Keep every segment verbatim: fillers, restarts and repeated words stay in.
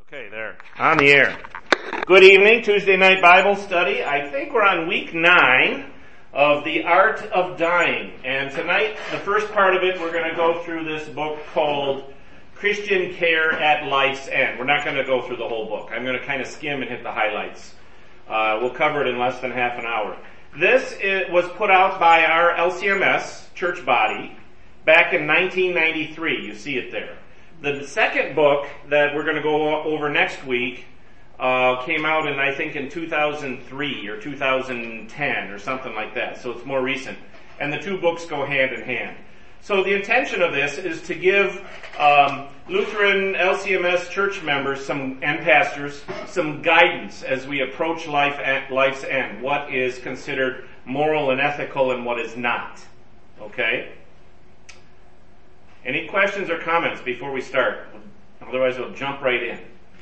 Okay, there. On the air. Good evening, Tuesday night Bible study. I think we're on week nine of The Art of Dying. And tonight, the first part of it, we're going to go through this book called Christian Care at Life's End. We're not going to go through the whole book. I'm going to kind of skim and hit the highlights. Uh, we'll cover it in less than half an hour. This is, was put out by our L C M S church body back in nineteen ninety-three. You see it there. The second book that we're going to go over next week uh, came out in, I think, in two thousand three or two thousand ten or something like that. So it's more recent. And the two books go hand in hand. So the intention of this is to give um, Lutheran L C M S church members some and pastors some guidance as we approach life at life's end. What is considered moral and ethical and what is not. Okay? Any questions or comments before we start? Otherwise we'll jump right in.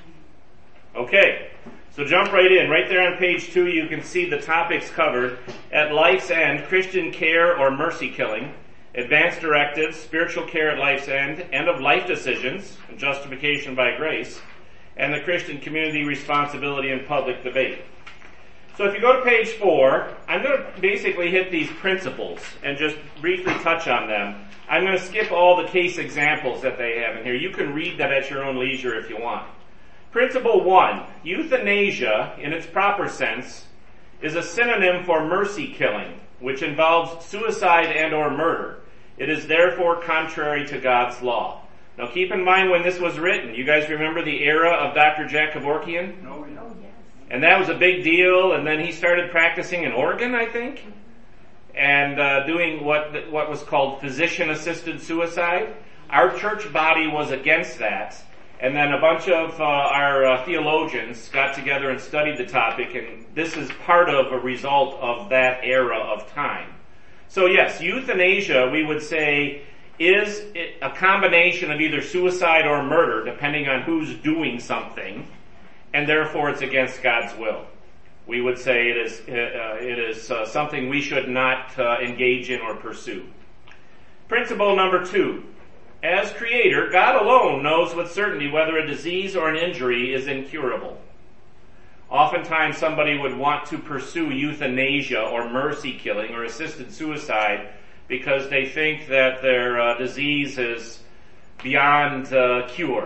Okay, so jump right in. Right there on page two you can see the topics covered. At Life's End, Christian Care or Mercy Killing, Advanced Directives, Spiritual Care at Life's End, End of Life Decisions, and Justification by Grace, and the Christian Community Responsibility and Public Debate. So if you go to page four, I'm going to basically hit these principles and just briefly touch on them. I'm going to skip all the case examples that they have in here. You can read that at your own leisure if you want. Principle one, euthanasia, in its proper sense, is a synonym for mercy killing, which involves suicide and or murder. It is therefore contrary to God's law. Now keep in mind when this was written. You guys remember the era of Doctor Jack Kevorkian? No, no. And that was a big deal, and then he started practicing in Oregon, I think, and uh, doing what what was called physician-assisted suicide. Our church body was against that, and then a bunch of uh, our uh, theologians got together and studied the topic, and this is part of a result of that era of time. So yes, euthanasia, we would say, is a combination of either suicide or murder, depending on who's doing something, and therefore it's against God's will. We would say it is uh, it is uh, something we should not uh, engage in or pursue. Principle number two. As Creator, God alone knows with certainty whether a disease or an injury is incurable. Oftentimes somebody would want to pursue euthanasia or mercy killing or assisted suicide because they think that their uh, disease is beyond uh, cure.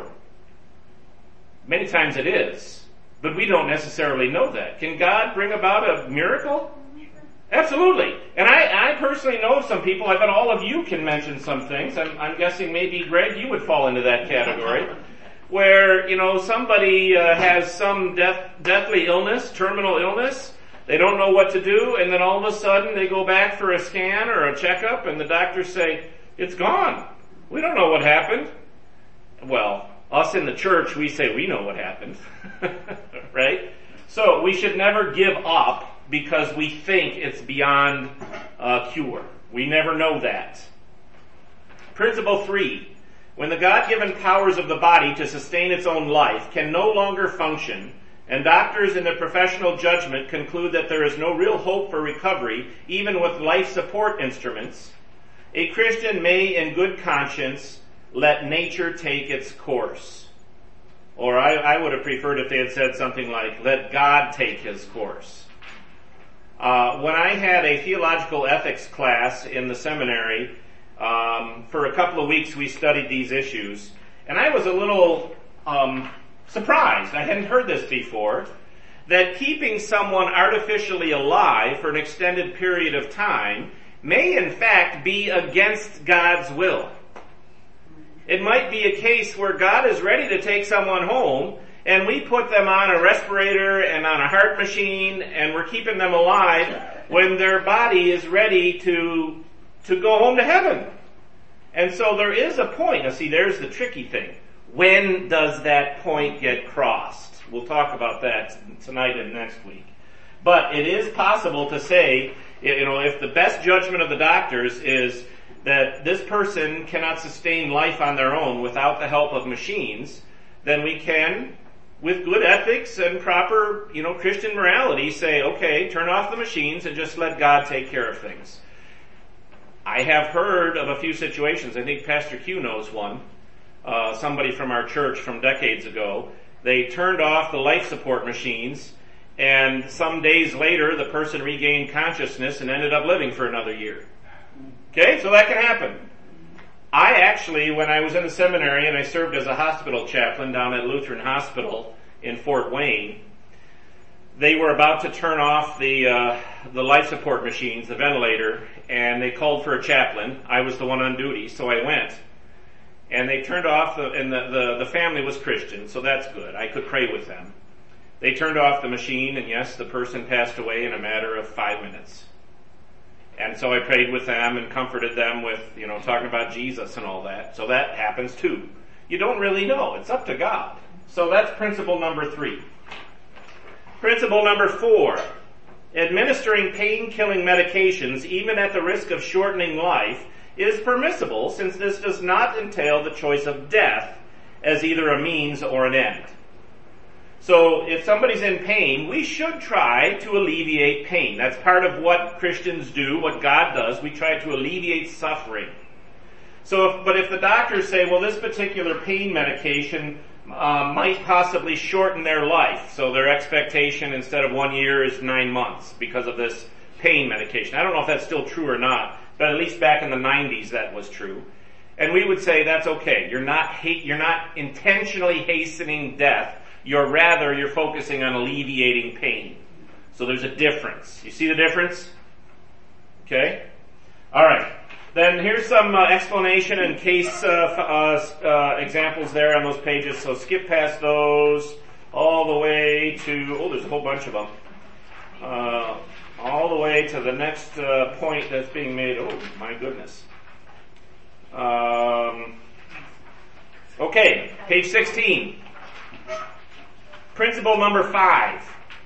Many times it is, but we don't necessarily know that. Can God bring about a miracle? Absolutely. And I, I personally know some people, I bet all of you can mention some things. I'm, I'm guessing maybe, Greg, you would fall into that category, where, you know, somebody uh, has some death, deathly illness, terminal illness, they don't know what to do, and then all of a sudden they go back for a scan or a checkup, and the doctors say, it's gone. We don't know what happened. Well, us in the church, we say we know what happened, right? So we should never give up because we think it's beyond uh, cure. We never know that. Principle three, when the God-given powers of the body to sustain its own life can no longer function, and doctors in their professional judgment conclude that there is no real hope for recovery, even with life support instruments, a Christian may in good conscience let nature take its course. Or I, I would have preferred if they had said something like, let God take his course. Uh, when I had a theological ethics class in the seminary, um, for a couple of weeks we studied these issues, and I was a little um, surprised, I hadn't heard this before, that keeping someone artificially alive for an extended period of time may in fact be against God's will. It might be a case where God is ready to take someone home, and we put them on a respirator and on a heart machine, and we're keeping them alive when their body is ready to to go home to heaven. And so there is a point. Now see, there's the tricky thing. When does that point get crossed? We'll talk about that tonight and next week. But it is possible to say, you know, if the best judgment of the doctors is that this person cannot sustain life on their own without the help of machines, then we can, with good ethics and proper, you know, Christian morality, say, okay, turn off the machines and just let God take care of things. I have heard of a few situations, I think Pastor Q knows one, uh, somebody from our church from decades ago, They turned off the life support machines, and some days later the person regained consciousness and ended up living for another year. Okay, so that can happen. I actually, when I was in the seminary and I served as a hospital chaplain down at Lutheran Hospital in Fort Wayne, they were about to turn off the uh, the life support machines, the ventilator, and they called for a chaplain. I was the one on duty, so I went. And they turned off, the, and the, the, the family was Christian, so that's good. I could pray with them. They turned off the machine, and yes, the person passed away in a matter of five minutes. And so I prayed with them and comforted them with, you know, talking about Jesus and all that. So that happens too. You don't really know. It's up to God. So that's principle number three. Principle number four. Administering pain-killing medications, even at the risk of shortening life, is permissible since this does not entail the choice of death as either a means or an end. So if somebody's in pain, we should try to alleviate pain. That's part of what Christians do, what God does. We try to alleviate suffering. So, if, but if the doctors say, well, this particular pain medication uh, might possibly shorten their life, so their expectation instead of one year is nine months because of this pain medication. I don't know if that's still true or not, but at least back in the nineties that was true. And we would say that's okay. You're not ha- you're not intentionally hastening death. You're rather, you're focusing on alleviating pain. So there's a difference. You see the difference? Okay? Alright. Then here's some uh, explanation and case uh, uh, uh, examples there on those pages. So skip past those all the way to, oh, there's a whole bunch of them. Uh, all the way to the next uh, point that's being made. Oh, my goodness. Um, okay, page sixteen. Principle number five.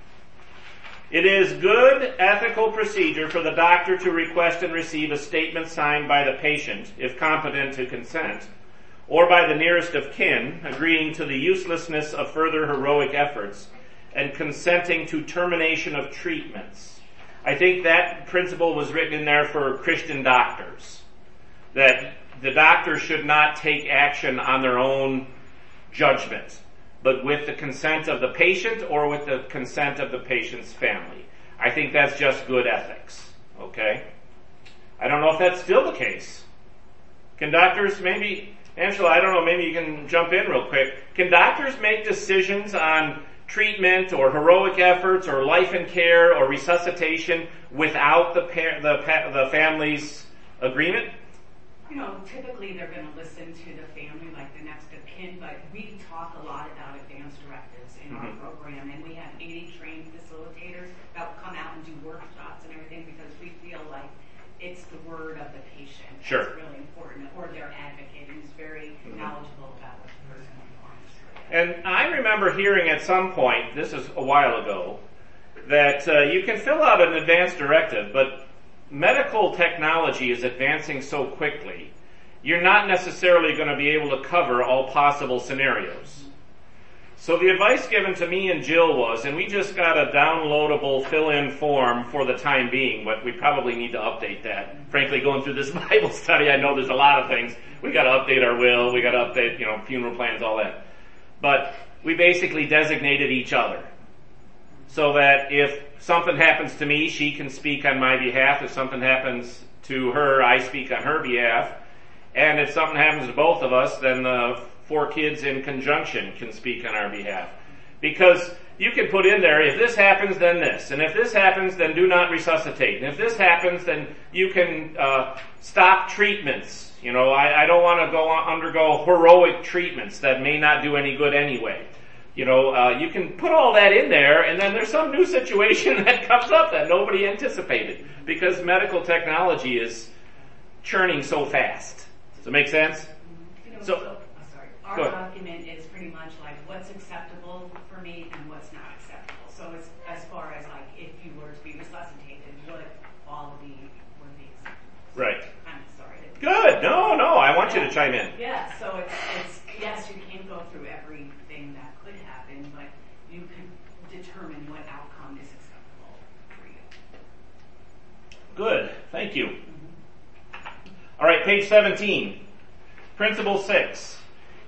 It is good ethical procedure for the doctor to request and receive a statement signed by the patient, if competent to consent, or by the nearest of kin, agreeing to the uselessness of further heroic efforts and consenting to termination of treatments. I think that principle was written in there for Christian doctors, that the doctor should not take action on their own judgment, but with the consent of the patient or with the consent of the patient's family. I think that's just good ethics, okay? I don't know if that's still the case. Can doctors maybe, Angela, I don't know, maybe you can jump in real quick. Can doctors make decisions on treatment or heroic efforts or life and care or resuscitation without the par- the, pa- the family's agreement? You know, typically they're going to listen to the family, like the next of kin, but we talk a lot about advanced directives in mm-hmm. our program, and we have eighty trained facilitators that will come out and do workshops and everything because we feel like it's the word of the patient sure. that's really important, or their advocate who's very mm-hmm. knowledgeable about what the person wants. And I remember hearing at some point, this is a while ago, that uh, you can fill out an advanced directive, but medical technology is advancing so quickly, you're not necessarily going to be able to cover all possible scenarios. So the advice given to me and Jill was, and we just got a downloadable fill-in form for the time being, but we probably need to update that. Frankly, going through this Bible study, I know there's a lot of things. We got to update our will, we got to update, you know, funeral plans, all that. But we basically designated each other, so that if something happens to me, she can speak on my behalf. If something happens to her, I speak on her behalf. And if something happens to both of us, then the four kids in conjunction can speak on our behalf. Because you can put in there, if this happens, then this. And if this happens, then do not resuscitate. And if this happens, then you can uh, stop treatments. You know, I, I don't want to go on, undergo heroic treatments that may not do any good anyway. You know, uh, you can put all that in there, and then there's some new situation that comes up that nobody anticipated, because medical technology is churning so fast. Does it make sense? You know, so, so oh, sorry. Our document is pretty much like what's acceptable for me and what's not acceptable. So it's as far as like if you were to be resuscitated, what quality would be acceptable? So right. I'm sorry. Good. No, no. I want yeah. you to chime in. Yeah. So it's, it's yes, you can't go through everything that could happen, but you can determine what outcome is acceptable for you. Good. Thank you. All right, page seventeen. Principle six.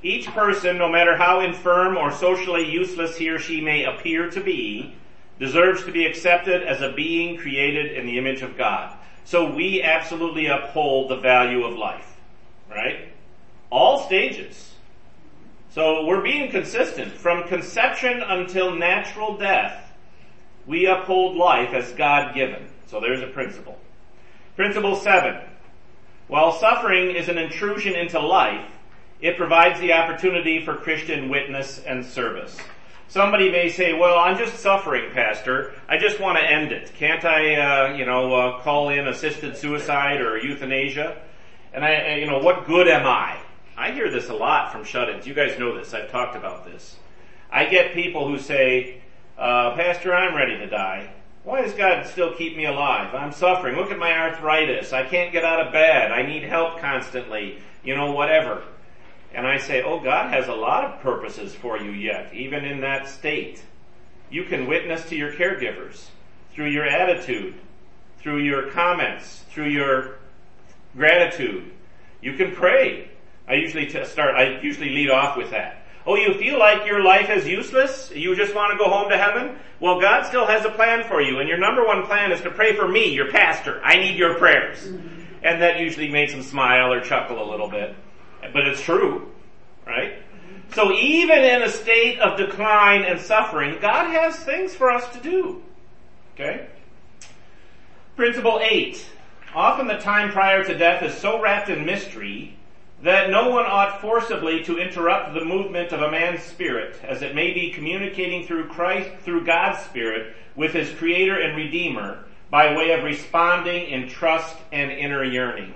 Each person, no matter how infirm or socially useless he or she may appear to be, deserves to be accepted as a being created in the image of God. So we absolutely uphold the value of life, right? All stages. So we're being consistent. From conception until natural death, we uphold life as God-given. So there's a principle. Principle seven. While suffering is an intrusion into life, it provides the opportunity for Christian witness and service. Somebody may say, well, I'm just suffering, Pastor. I just want to end it. Can't I, uh, you know, uh, call in assisted suicide or euthanasia? And I, you know, what good am I? I hear this a lot from shut-ins. You guys know this. I've talked about this. I get people who say, uh, Pastor, I'm ready to die. Why does God still keep me alive? I'm suffering. Look at my arthritis. I can't get out of bed. I need help constantly. You know, whatever. And I say, oh, God has a lot of purposes for you yet, even in that state. You can witness to your caregivers through your attitude, through your comments, through your gratitude. You can pray. I usually t- start, I usually lead off with that. Oh, you feel like your life is useless? You just want to go home to heaven? Well, God still has a plan for you, and your number one plan is to pray for me, your pastor. I need your prayers. Mm-hmm. And that usually makes them smile or chuckle a little bit. But it's true, right? So even in a state of decline and suffering, God has things for us to do. Okay? Principle eight. Often the time prior to death is so wrapped in mystery that no one ought forcibly to interrupt the movement of a man's spirit, as it may be communicating through Christ, through God's Spirit, with his Creator and Redeemer, by way of responding in trust and inner yearning.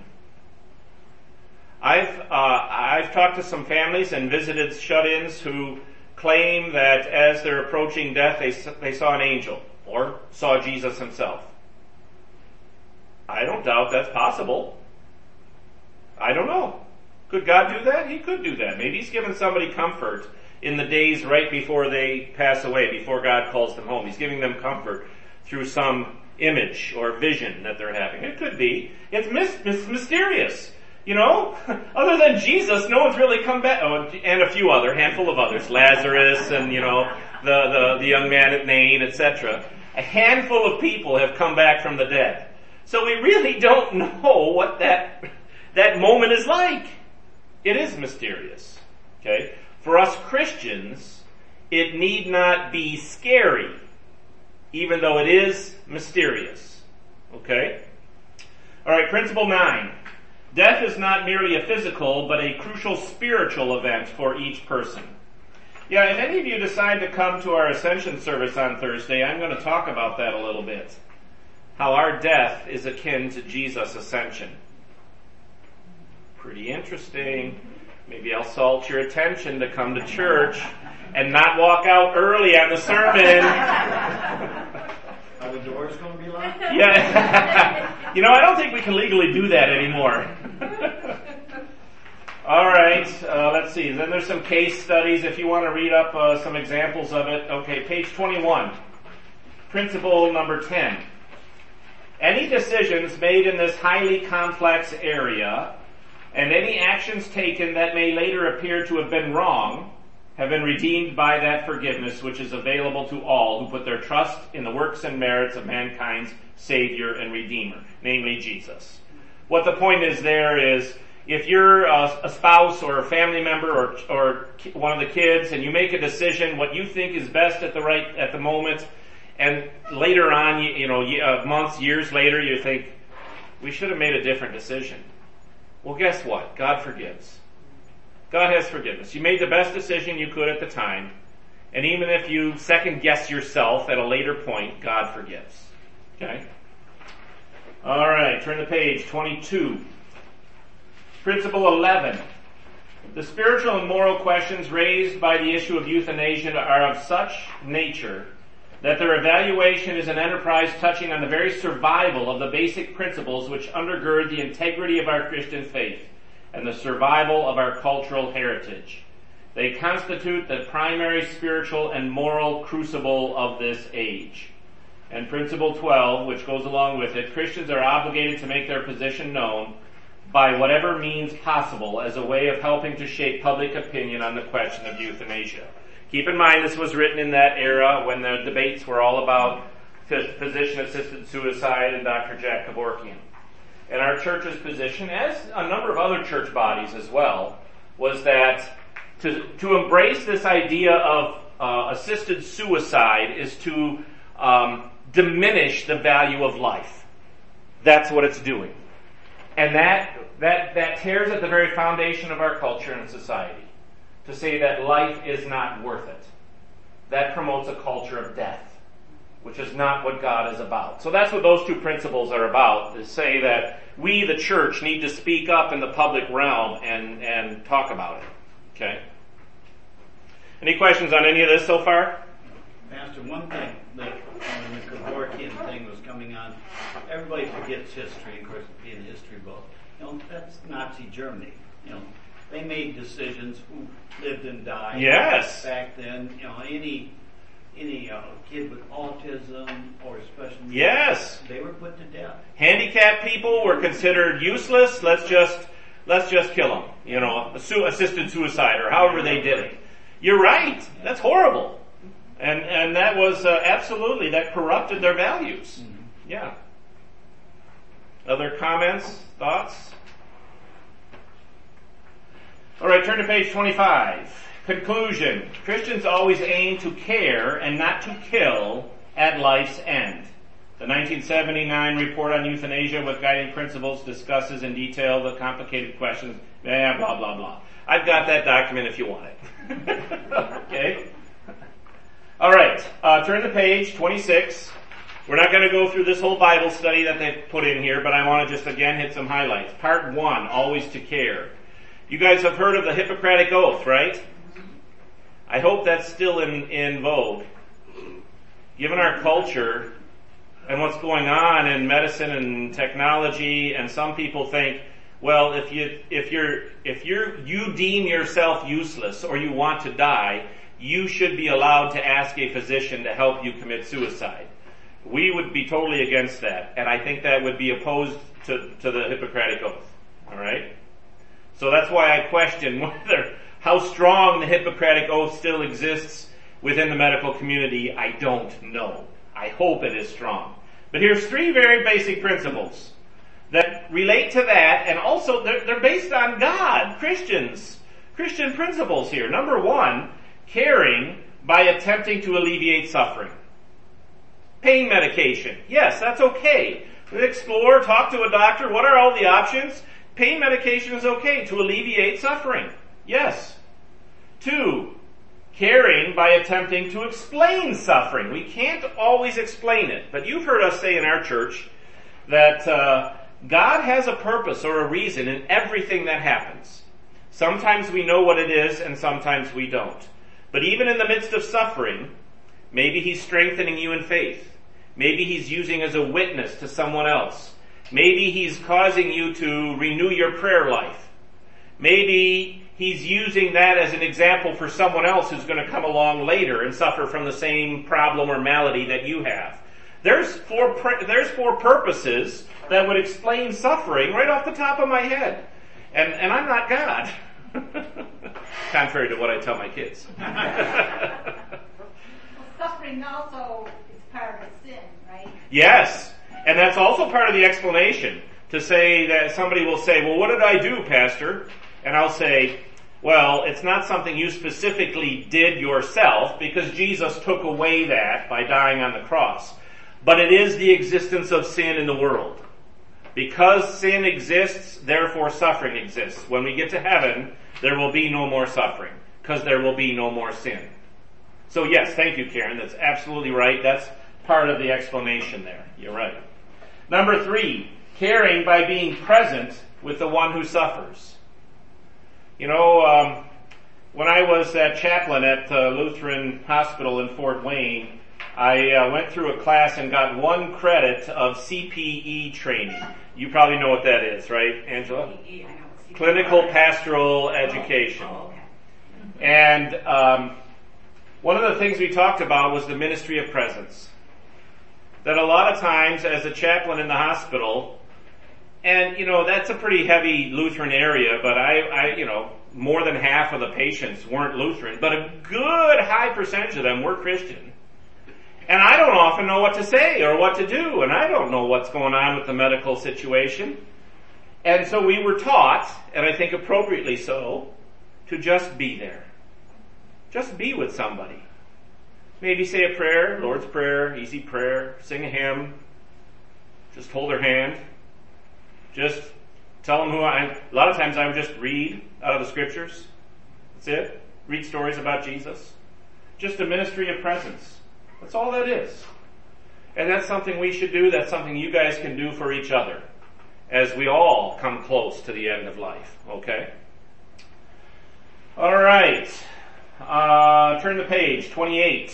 I've uh, I've talked to some families and visited shut-ins who claim that as they're approaching death, they they saw an angel or saw Jesus himself. I don't doubt that's possible. I don't know. Could God do that? He could do that. Maybe he's given somebody comfort in the days right before they pass away, before God calls them home. He's giving them comfort through some image or vision that they're having. It could be. It's, mis- it's mysterious. You know, other than Jesus, no one's really come back. Oh, and a few other, handful of others, Lazarus and, you know, the, the, the young man at Nain, et cetera. A handful of people have come back from the dead. So we really don't know what that, that moment is like. It is mysterious. Okay? For us Christians, it need not be scary, even though it is mysterious. Okay? Alright, principle nine. Death is not merely a physical, but a crucial spiritual event for each person. Yeah, if any of you decide to come to our Ascension service on Thursday, I'm going to talk about that a little bit. How our death is akin to Jesus' ascension. Pretty interesting. Maybe I'll salt your attention to come to church and not walk out early on the sermon. Are the doors going to be locked? Yeah. You know, I don't think we can legally do that anymore. All right, uh, let's see. Then there's some case studies if you want to read up uh, some examples of it. Okay, page twenty-one. Principle number ten. Any decisions made in this highly complex area and any actions taken that may later appear to have been wrong have been redeemed by that forgiveness which is available to all who put their trust in the works and merits of mankind's Savior and Redeemer, namely Jesus. What the point is there is, if you're a, a spouse or a family member or, or one of the kids and you make a decision what you think is best at the right, at the moment, and later on, you, you know, uh, months, years later, you think, we should have made a different decision. Well, guess what? God forgives. God has forgiveness. You made the best decision you could at the time, and even if you second guess yourself at a later point, God forgives. Okay? All right, turn to page twenty-two. Principle eleven. The spiritual and moral questions raised by the issue of euthanasia are of such nature that their evaluation is an enterprise touching on the very survival of the basic principles which undergird the integrity of our Christian faith and the survival of our cultural heritage. They constitute the primary spiritual and moral crucible of this age. And principle twelve, which goes along with it, Christians are obligated to make their position known, by whatever means possible as a way of helping to shape public opinion on the question of euthanasia. Keep in mind this was written in that era when the debates were all about physician-assisted suicide and Doctor Jack Kevorkian. And our church's position, as a number of other church bodies as well, was that to, to embrace this idea of uh, assisted suicide is to um, diminish the value of life. That's what it's doing. And that, that, that tears at the very foundation of our culture and society. To say that life is not worth it. That promotes a culture of death, which is not what God is about. So that's what those two principles are about, to say that we, the church, need to speak up in the public realm and, and talk about it. Okay? Any questions on any of this so far? Pastor, one thing, like when the Kevorkian thing was coming on, everybody forgets history, of course, being a history book. You know, that's Nazi Germany. You know, they made decisions who lived and died. Yes. Back then, you know, any any uh, kid with autism or special needs, yes, they were put to death. Handicapped people were considered useless. Let's just let's just kill them. You know, assisted suicide or however they did it. You're right. That's horrible. And and that was uh, absolutely, that corrupted their values. Mm-hmm. Yeah. Other comments, thoughts? All right, turn to page twenty-five. Conclusion. Christians always aim to care and not to kill at life's end. The nineteen seventy-nine report on euthanasia with guiding principles discusses in detail the complicated questions. Yeah, blah, blah, blah. I've got that document if you want it. Okay? All right, uh, turn to page twenty-six. We're not going to go through this whole Bible study that they've put in here, but I want to just again hit some highlights. Part one, always to care. You guys have heard of the Hippocratic Oath, right? I hope that's still in, in vogue. Given our culture and what's going on in medicine and technology, and some people think, well, if you if you're if you're you deem yourself useless or you want to die, you should be allowed to ask a physician to help you commit suicide. We would be totally against that, and I think that would be opposed to, to the Hippocratic Oath. All right? So that's why I question whether how strong the Hippocratic Oath still exists within the medical community. I don't know. I hope it is strong. But here's three very basic principles that relate to that, and also they're, they're based on God, Christians, Christian principles here. Number one, caring by attempting to alleviate suffering. Pain medication. Yes, that's okay. Explore, talk to a doctor. What are all the options? Pain medication is okay to alleviate suffering. Yes. Two, caring by attempting to explain suffering. We can't always explain it, but you've heard us say in our church that uh, God has a purpose or a reason in everything that happens. Sometimes we know what it is and sometimes we don't. But even in the midst of suffering, maybe He's strengthening you in faith. Maybe He's using as a witness to someone else. Maybe He's causing you to renew your prayer life. Maybe He's using that as an example for someone else who's going to come along later and suffer from the same problem or malady that you have. There's four, there's four purposes that would explain suffering right off the top of my head. And, and I'm not God. Contrary to what I tell my kids. Well, suffering also is part of sin, right? Yes. And that's also part of the explanation. To say that somebody will say, well, what did I do, Pastor? And I'll say, well, it's not something you specifically did yourself, because Jesus took away that by dying on the cross. But it is the existence of sin in the world. Because sin exists, therefore suffering exists. When we get to heaven, there will be no more suffering, because there will be no more sin. So yes, thank you, Karen. That's absolutely right. That's part of the explanation there. You're right. Number three, caring by being present with the one who suffers. You know, um, when I was at chaplain at uh, Lutheran Hospital in Fort Wayne, I uh, went through a class and got one credit of C P E training. You probably know what that is, right, Angela? C P E, I know what C P E Clinical is. Pastoral Education. Oh, okay. And um, one of the things we talked about was the ministry of presence. That a lot of times as a chaplain in the hospital, And, you know, that's a pretty heavy Lutheran area, but I, I, you know, more than half of the patients weren't Lutheran, but a good high percentage of them were Christian. And I don't often know what to say or what to do, and I don't know what's going on with the medical situation. And so we were taught, and I think appropriately so, to just be there. Just be with somebody. Maybe say a prayer, Lord's Prayer, easy prayer, sing a hymn, just hold their hand, just tell them who I am. A lot of times I would just read out of the scriptures. That's it. Read stories about Jesus. Just a ministry of presence. That's all that is. And that's something we should do. That's something you guys can do for each other as we all come close to the end of life. Okay? All right. Uh, turn the page, twenty-eight.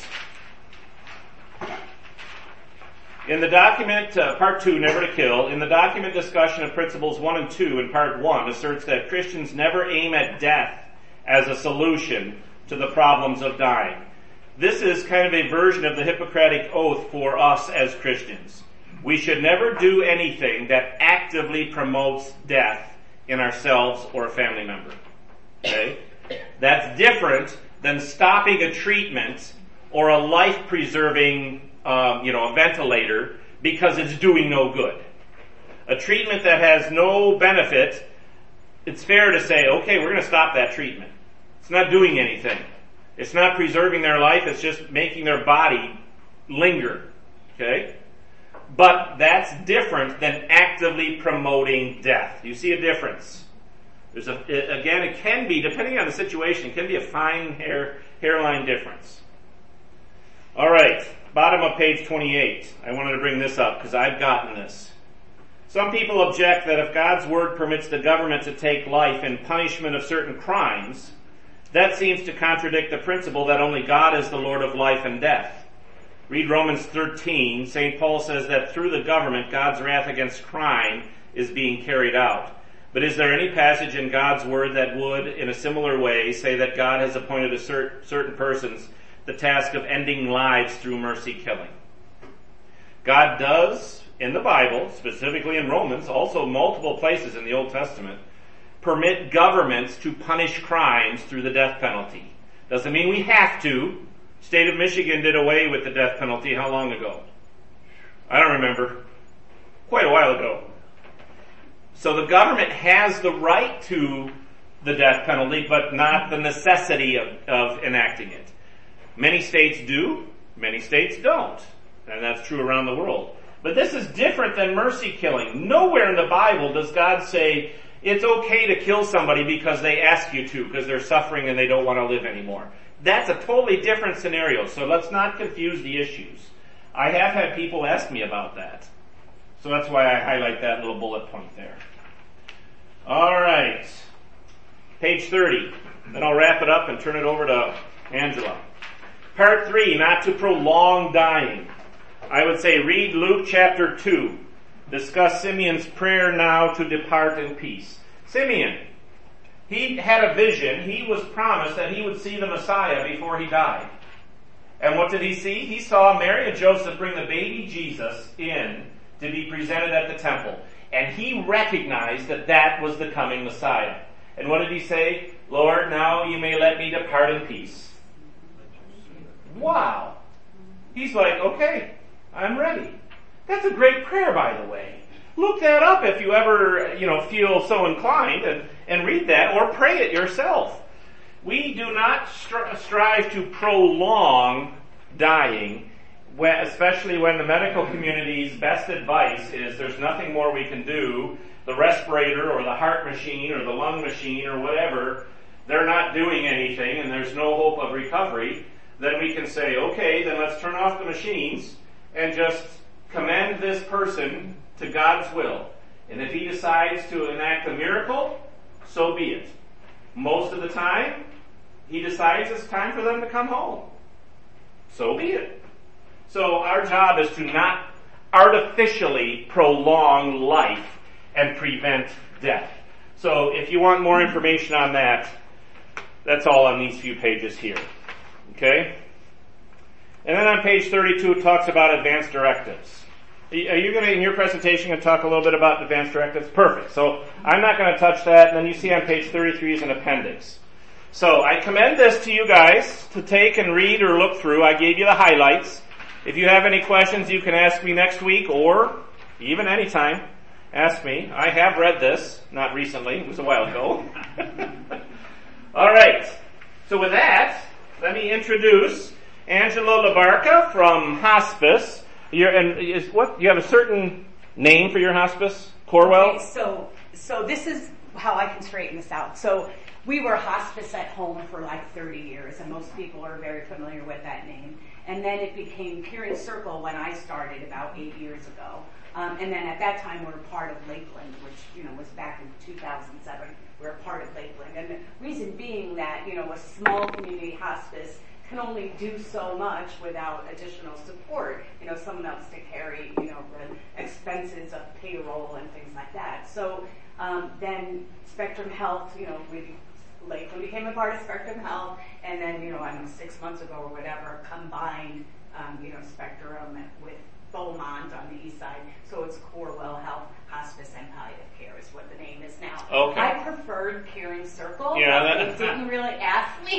In the document, uh, part two, Never to Kill, in the document discussion of principles one and two in part one asserts that Christians never aim at death as a solution to the problems of dying. This is kind of a version of the Hippocratic Oath for us as Christians. We should never do anything that actively promotes death in ourselves or a family member. Okay? That's different than stopping a treatment or a life-preserving Um, you know, a ventilator because it's doing no good. A treatment that has no benefit, it's fair to say, okay, we're going to stop that treatment. It's not doing anything. It's not preserving their life, it's just making their body linger. Okay? But that's different than actively promoting death. You see a difference. There's a, it, again, it can be, depending on the situation, it can be a fine hair, hairline difference. All right. Bottom of page twenty-eight. I wanted to bring this up because I've gotten this. Some people object that if God's word permits the government to take life in punishment of certain crimes, that seems to contradict the principle that only God is the Lord of life and death. Read Romans thirteen. Saint Paul says that through the government, God's wrath against crime is being carried out. But is there any passage in God's word that would, in a similar way, say that God has appointed a cer- certain persons the task of ending lives through mercy killing? God does, in the Bible, specifically in Romans, also multiple places in the Old Testament, permit governments to punish crimes through the death penalty. Doesn't mean we have to. State of Michigan did away with the death penalty how long ago? I don't remember. Quite a while ago. So the government has the right to the death penalty, but not the necessity of, of enacting it. Many states do, many states don't. And that's true around the world. But this is different than mercy killing. Nowhere in the Bible does God say it's okay to kill somebody because they ask you to, because they're suffering and they don't want to live anymore. That's a totally different scenario, so let's not confuse the issues. I have had people ask me about that. So that's why I highlight that little bullet point there. All right. Page thirty. Then I'll wrap it up and turn it over to Angela. Part three, not to prolong dying. I would say read Luke chapter two. Discuss Simeon's prayer now to depart in peace. Simeon, he had a vision. He was promised that he would see the Messiah before he died. And what did he see? He saw Mary and Joseph bring the baby Jesus in to be presented at the temple. And he recognized that that was the coming Messiah. And what did he say? Lord, now you may let me depart in peace. Wow. He's like, okay, I'm ready. That's a great prayer, by the way. Look that up if you ever, you know, feel so inclined and, and read that or pray it yourself. We do not stri- strive to prolong dying, especially when the medical community's best advice is there's nothing more we can do. The respirator or the heart machine or the lung machine or whatever, they're not doing anything and there's no hope of recovery. Then we can say, okay, then let's turn off the machines and just commend this person to God's will. And if he decides to enact a miracle, so be it. Most of the time, he decides it's time for them to come home. So be it. So our job is to not artificially prolong life and prevent death. So if you want more information on that, that's all on these few pages here. Okay? And then on page thirty-two, it talks about advanced directives. Are you going to, in your presentation, going to talk a little bit about advanced directives? Perfect. So I'm not going to touch that. And then you see on page thirty-three is an appendix. So I commend this to you guys to take and read or look through. I gave you the highlights. If you have any questions, you can ask me next week or even anytime. Ask me. I have read this. Not recently. It was a while ago. All right. So with that, let me introduce Angela Labarca from Hospice. You're, and is what you have a certain name for your hospice, Corwell? Okay, so so this is how I can straighten this out. So we were hospice at home for like thirty years, and most people are very familiar with that name. And then it became Caring Circle when I started about eight years ago. Um, and then at that time we were part of Lakeland, which you know was back in two thousand seven. We were part of Lakeland, and the reason being that you know a small community hospice can only do so much without additional support. You know, someone else to carry, you know, the expenses of payroll and things like that. So um, then Spectrum Health, you know, we Lakeland became a part of Spectrum Health, and then, you know, I don't know, six months ago or whatever, combined, um, you know, Spectrum with Beaumont on the east side. So it's Corwell Health, Hospice, and Palliative Care is what the name is now. Okay. I preferred Caring Circle. Yeah, that, they didn't really ask me.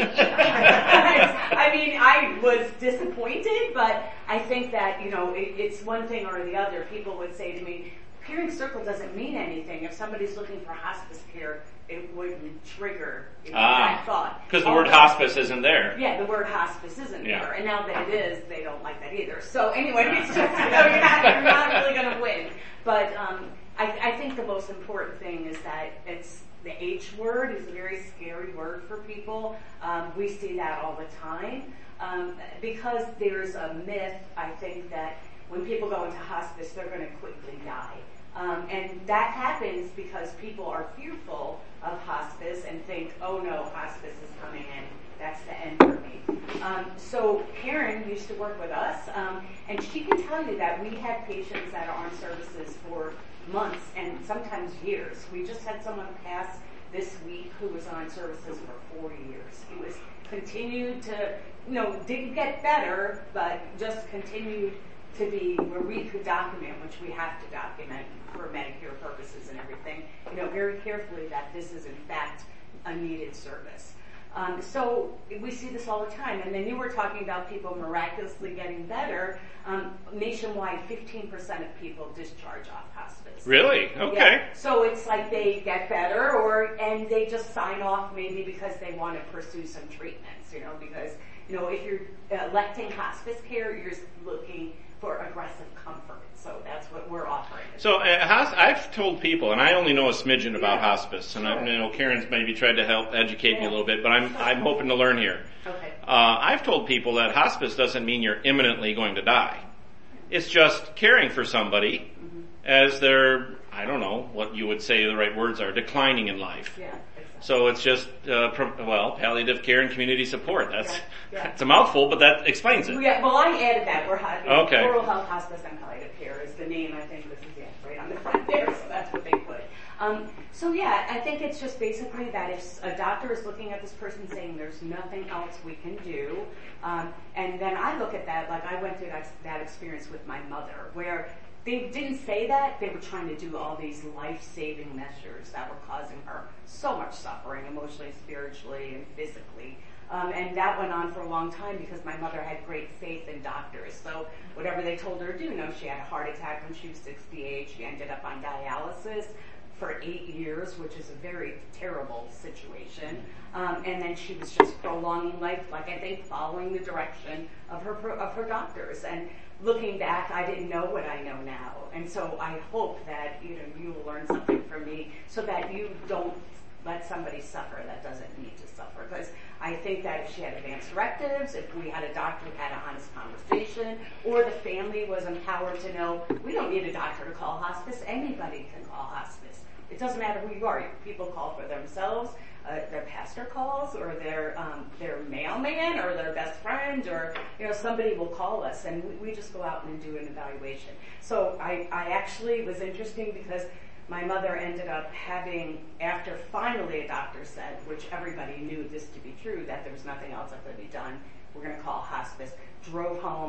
I mean, I was disappointed, but I think that, you know, it, it's one thing or the other. People would say to me, Caring Circle doesn't mean anything. If somebody's looking for hospice care, it wouldn't trigger you know, ah, that thought. Because the word hospice isn't there. Yeah, the word hospice isn't yeah. there. And now that it is, they don't like that either. So anyway, it's just, you know, you're not, you're not really going to win. But um, I, I think the most important thing is that it's the H word is a very scary word for people. Um, we see that all the time. Um, because there's a myth, I think, that when people go into hospice, they're going to quickly die. Um, and that happens because people are fearful of hospice and think, oh no, hospice is coming in. That's the end for me. Um, so Karen used to work with us, um, and she can tell you that we had patients that are on services for months and sometimes years. We just had someone pass this week who was on services for four years. He was continued to, you know, didn't get better, but just continued to be where we could document, which we have to document for Medicare purposes and everything, you know, very carefully that this is in fact a needed service. Um, so we see this all the time. And then you were talking about people miraculously getting better. Um, nationwide, fifteen percent of people discharge off hospice. Really? Okay. Yeah. So it's like they get better, or and they just sign off maybe because they want to pursue some treatments. You know, because you know if you're electing hospice care, you're looking for aggressive comfort. So that's what we're offering. So uh, hos- I've told people, and I only know a smidgen about yeah. hospice, and sure. I you know Karen's maybe tried to help educate yeah. me a little bit, but I'm I'm hoping to learn here. Okay. Uh, I've told people that hospice doesn't mean you're imminently going to die. It's just caring for somebody mm-hmm. as they're, I don't know what you would say the right words are, declining in life. Yeah. So it's just, uh, pro- well, palliative care and community support. That's yeah, yeah. that's a mouthful, but that explains it. Yeah, well, I added that. We're ha- okay. Oral Health Hospice and Palliative Care is the name. I think this is yeah, right on the front there, so that's what they put. Um, so yeah, I think it's just basically that if a doctor is looking at this person saying there's nothing else we can do, um, and then I look at that like I went through that, that experience with my mother, where they didn't say that. They were trying to do all these life-saving measures that were causing her so much suffering, emotionally, spiritually, and physically. Um, and that went on for a long time because my mother had great faith in doctors. So whatever they told her to do, you know, she had a heart attack when she was sixty-eight. She ended up on dialysis for eight years, which is a very terrible situation. Um, and then she was just prolonging life, like I think, following the direction of her of her doctors. And looking back, I didn't know what I know now. And so I hope that, you know, you will learn something from me so that you don't let somebody suffer that doesn't need to suffer. Because I think that if she had advanced directives, if we had a doctor who had an honest conversation, or the family was empowered to know, we don't need a doctor to call hospice, anybody can call hospice. It doesn't matter who you are. People call for themselves. Uh, their pastor calls, or their um, their mailman, or their best friend, or you know somebody will call us, and we, we just go out and do an evaluation. So I, I actually was interesting because my mother ended up having, after finally a doctor said, which everybody knew this to be true, that there was nothing else that could be done. We're going to call hospice. Drove home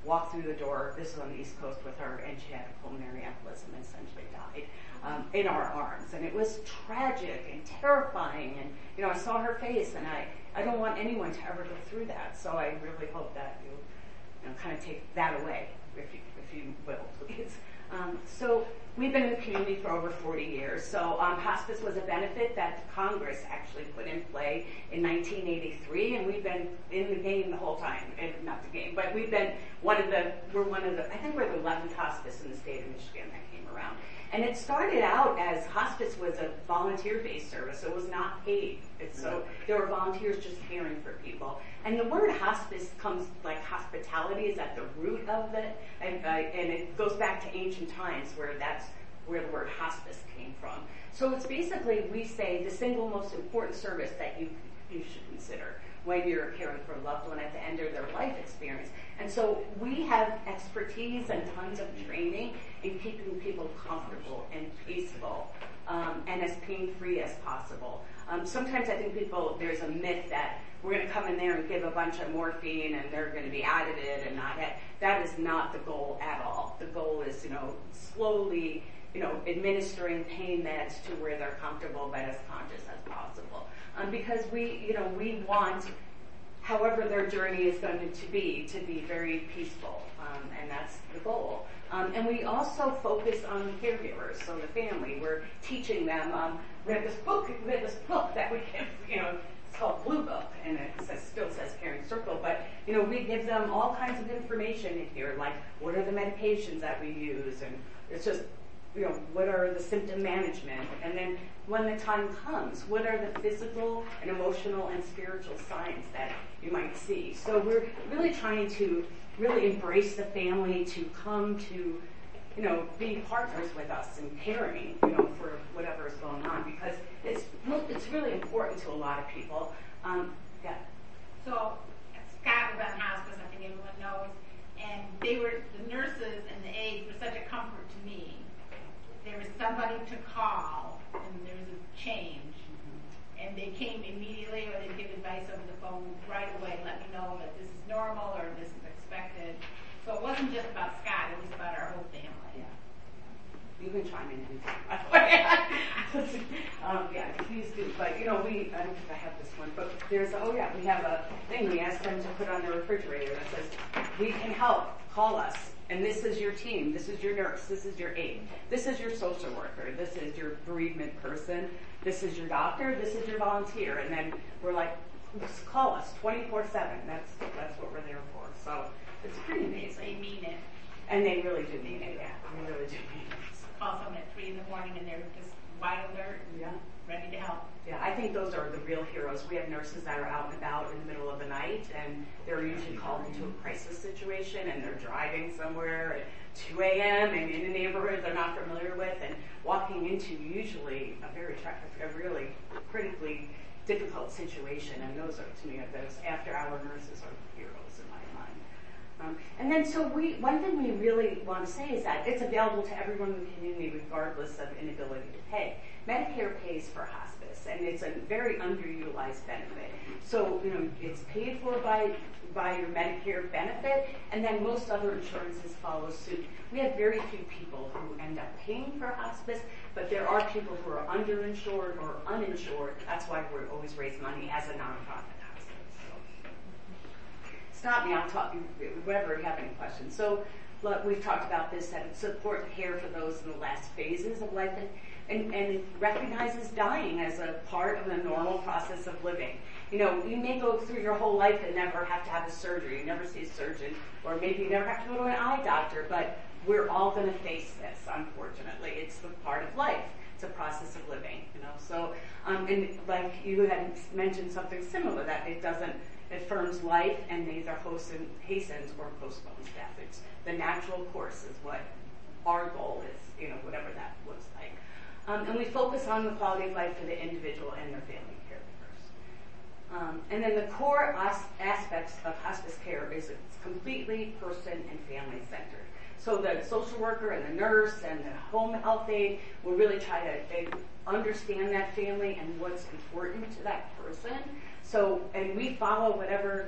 walked through the door. This was on the East Coast with her, and she had a pulmonary embolism and essentially died um, in our arms. And it was tragic and terrifying. And you know, I saw her face, and I, I don't want anyone to ever go through that. So I really hope that you, you know, kind of take that away, if you, if you will, please. Um, so we've been in the community for over forty years. So um, hospice was a benefit that Congress actually put in play in nineteen eighty-three, and we've been in the game the whole time. And not the game, but we've been one of the, we're one of the, I think we're the eleventh hospice in the state of Michigan that came around. And it started out as hospice was a volunteer-based service, so it was not paid. It's so there were volunteers just caring for people. And the word hospice comes, like hospitality is at the root of it, and, uh, and it goes back to ancient times where that's where the word hospice came from. So it's basically, we say, the single most important service that you you should consider when you're caring for a loved one at the end of their life experience. And so we have expertise and tons of training in keeping people comfortable and peaceful um, and as pain-free as possible. Um, sometimes I think people, there's a myth that we're going to come in there and give a bunch of morphine and they're going to be out of it and not have, that is not the goal at all. The goal is, you know, slowly, you know, administering pain meds to where they're comfortable but as conscious as possible. Um, because we, you know, we want, however their journey is going to be, to be very peaceful, um, and that's the goal. Um, and we also focus on the caregivers, so the family. We're teaching them. Um, we have this book, we have this book that we give, you know, it's called Blue Book, and it says, still says Caring Circle, but, you know, we give them all kinds of information in here, like what are the medications that we use, and it's just, you know, what are the symptom management, and then when the time comes, what are the physical and emotional and spiritual signs that you might see. So we're really trying to really embrace the family to come to, you know, be partners with us in caring, you know, for whatever is going on, because it's it's really important to a lot of people. Um, yeah. So Scott was on hospice, I think everyone knows, and they were, the nurses and the aides were such a comfort to me. There was somebody to call, and there was a change. And they came immediately, or they'd give advice over the phone right away, let me know that this is normal or this is expected. So it wasn't just about Scott, it was about our whole family. Yeah. You can chime in anytime, by the way. um, yeah, please do. But, you know, we, I don't think I have this one, but there's, oh yeah, we have a thing we asked them to put on their refrigerator that says, we can help, call us. And this is your team, this is your nurse, this is your aide, this is your social worker, this is your bereavement person, this is your doctor, this is your volunteer. And then we're like, just call us twenty-four seven. That's that's what we're there for. So it's pretty amazing. They mean it. And they really do mean it, yeah. They really do mean it. Call someone at three in the morning and they're just wide alert, Yeah. ready to help. Yeah, I think those are the real heroes. We have nurses that are out and about in the middle of the night, and they're usually called into a crisis situation, and they're driving somewhere at two a.m. and in a neighborhood they're not familiar with, and walking into usually a very traffic, a really critically difficult situation. And those are, to me, those after-hour nurses are heroes in my mind. Um, and then, so we, one thing we really want to say is that it's available to everyone in the community regardless of inability to pay. Medicare pays for hospice, and it's a very underutilized benefit. So, you know, it's paid for by by your Medicare benefit, and then most other insurances follow suit. We have very few people who end up paying for hospice, but there are people who are underinsured or uninsured. That's why we always raise money as a nonprofit hospice. So. Stop me, I'll talk, whenever you have any questions. So, look, we've talked about this, that it supports care for those in the last phases of life, and, and, and it recognizes dying as a part of the normal process of living. You know, you may go through your whole life and never have to have a surgery, you never see a surgeon, or maybe you never have to go to an eye doctor, but we're all going to face this, unfortunately. It's the part of life. It's a process of living, you know. So, um, and like you had mentioned something similar, that it doesn't, it affirms life and neither hastens or postpones death. It's the natural course is what our goal is, you know, whatever that looks like. Um, and we focus on the quality of life for the individual and their family caregivers. Um, and then the core as- aspects of hospice care is it's completely person and family centered. So the social worker and the nurse and the home health aide will really try to understand that family and what's important to that person. So, and we follow whatever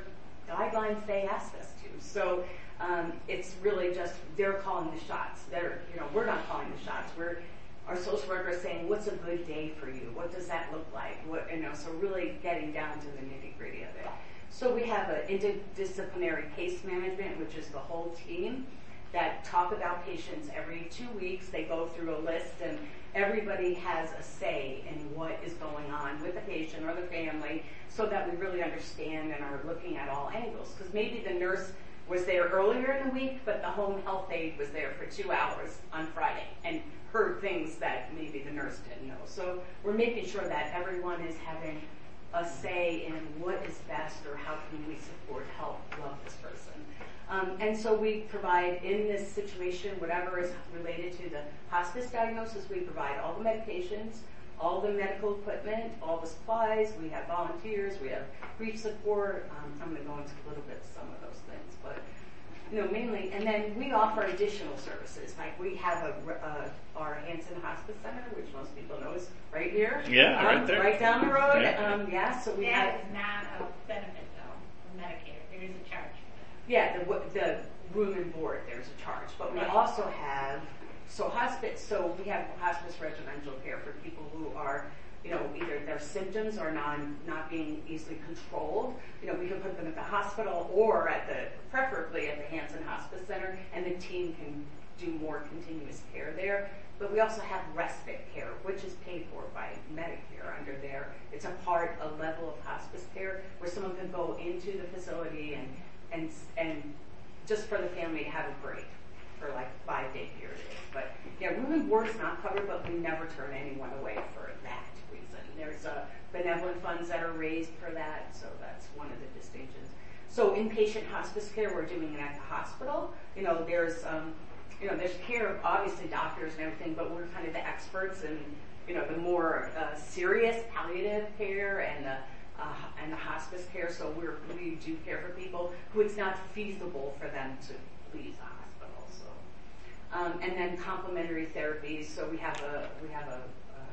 guidelines they ask us to. So um, it's really just they're calling the shots. They're, you know, we're not calling the shots. We're our social worker is saying, what's a good day for you? What does that look like? What, you know, so really getting down to the nitty gritty of it. So we have an interdisciplinary case management, which is the whole team that talk about patients every two weeks. They go through a list, and everybody has a say in what is going on with the patient or the family, so that we really understand and are looking at all angles. Because maybe the nurse was there earlier in the week, but the home health aide was there for two hours on Friday and heard things that maybe the nurse didn't know. So we're making sure that everyone is having a say in what is best or how can we support, help, love this person. Um, and so we provide, in this situation, whatever is related to the hospice diagnosis, we provide all the medications, all the medical equipment, all the supplies. We have volunteers, we have grief support. Um, I'm going to go into a little bit some of those things, but you know, mainly. And then we offer additional services. Like we have a, uh, our Hanson Hospice Center, which most people know is right here. Yeah, um, right there. Right down the road. Yeah. Um, yeah, so we That have. is not a benefit though, from Medicare. There is a charge for that. Yeah, the, the room and board, there's a charge. But we Right. also have, so hospice, so we have hospice residential care for people who are, you know, either their symptoms are non, not being easily controlled. You know, we can put them at the hospital or at the, preferably at the Hanson Hospice Center, and the team can do more continuous care there. But we also have respite care, which is paid for by Medicare under there. It's a part, a level of hospice care where someone can go into the facility and and and just for the family to have a break for like five day periods. But yeah, room and board is not covered, but we never turn anyone away for that reason. There's uh, benevolent funds that are raised for that, so that's one of the distinctions. So inpatient hospice care, we're doing it at the hospital. You know, there's um, you know, there's care, obviously doctors and everything, but we're kind of the experts in, you know, the more uh, serious palliative care and the Uh, and the hospice care, so we're, we do care for people who it's not feasible for them to leave the hospital. So, um, and then complementary therapies. So we have a we have a,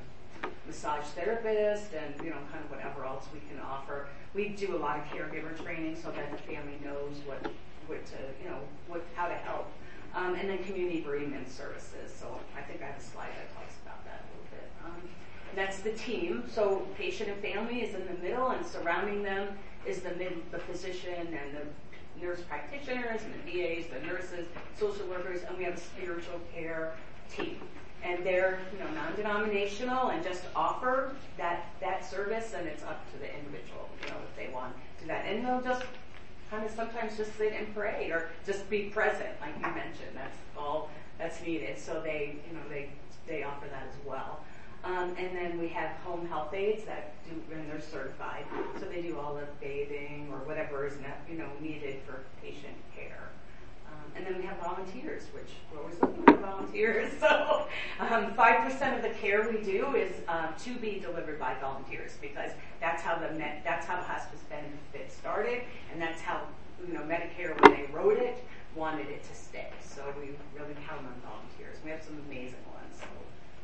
a massage therapist, and you know, kind of whatever else we can offer. We do a lot of caregiver training so that the family knows what what to you know what how to help. Um, and then community bereavement services. So I think I have a slide that talks about that a little bit. Um, That's the team. So patient and family is in the middle, and surrounding them is the mid, the physician and the nurse practitioners and the V As, the nurses, social workers, and we have a spiritual care team. And they're, you know, non-denominational and just offer that that service, and it's up to the individual, you know, if they want to do that. And they'll just kind of sometimes just sit and pray or just be present, like you mentioned. That's all that's needed. So they, you know, they they offer that as well. Um, and then we have home health aides that do, and they're certified, so they do all the bathing or whatever is ne- you know needed for patient care. Um, and then we have volunteers, which we're always looking for volunteers. So um, five percent of the care we do is um, to be delivered by volunteers, because that's how the med- that's how the hospice benefit started, and that's how you know Medicare, when they wrote it, wanted it to stay. So we really count on volunteers. We have some amazing ones. So.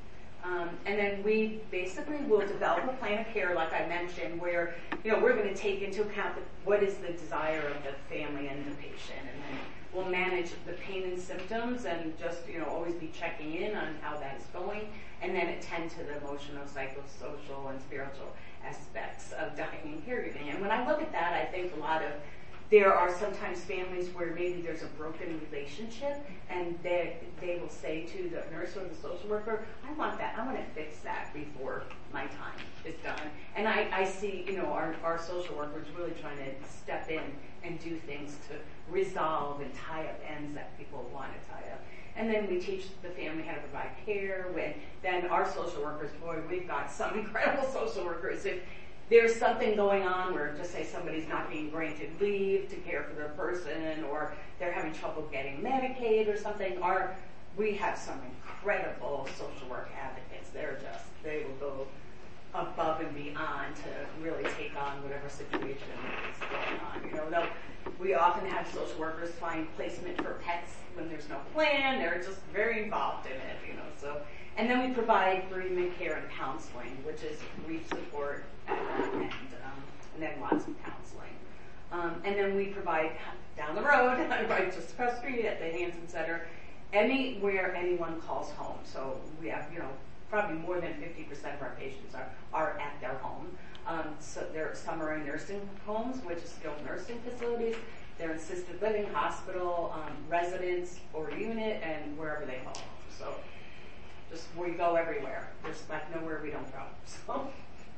Um, and then we basically will develop a plan of care, like I mentioned, where you know we're going to take into account the, what is the desire of the family and the patient, and then we'll manage the pain and symptoms, and just you know always be checking in on how that is going, and then attend to the emotional, psychosocial, and spiritual aspects of dying and caregiving. And when I look at that, I think a lot of there are sometimes families where maybe there's a broken relationship, and they they will say to the nurse or the social worker, I want that, I want to fix that before my time is done. And I, I see, you know, our, our social workers really trying to step in and do things to resolve and tie up ends that people want to tie up. And then we teach the family how to provide care. When then our social workers, boy, we've got some incredible social workers. If there's something going on where, just say somebody's not being granted leave to care for their person, or they're having trouble getting Medicaid or something, our, we have some incredible social work advocates. They're just, they will go above and beyond to really take on whatever situation is going on. You know, they'll, we often have social workers find placement for pets when there's no plan. They're just very involved in it, you know, so. And then we provide bereavement care and counseling, which is grief support, and, and, um, and then lots of counseling. Um, and then we provide down the road, right just across the street at the Hansen Center, anywhere anyone calls home. So we have, you know, probably more than fifty percent of our patients are, are at their home. Um, so there, some are in nursing homes, which is skilled nursing facilities. They're assisted living, hospital, um, residence or unit, and wherever they call home. So just we go everywhere. There's like nowhere we don't go. So,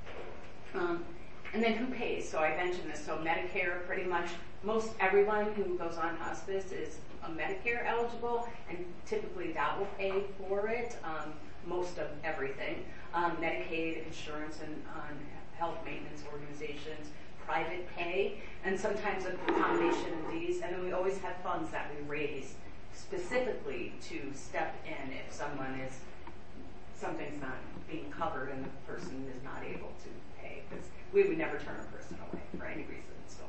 um, and then who pays? So I mentioned this. So Medicare, pretty much most everyone who goes on hospice is a Medicare eligible, and typically that will pay for it. Um, most of everything. Um, Medicaid, insurance, and um, health maintenance organizations, private pay, and sometimes a combination of these. And then we always have funds that we raise specifically to step in if someone is, something's not being covered and the person is not able to pay. Because we would never turn a person away for any reason. So,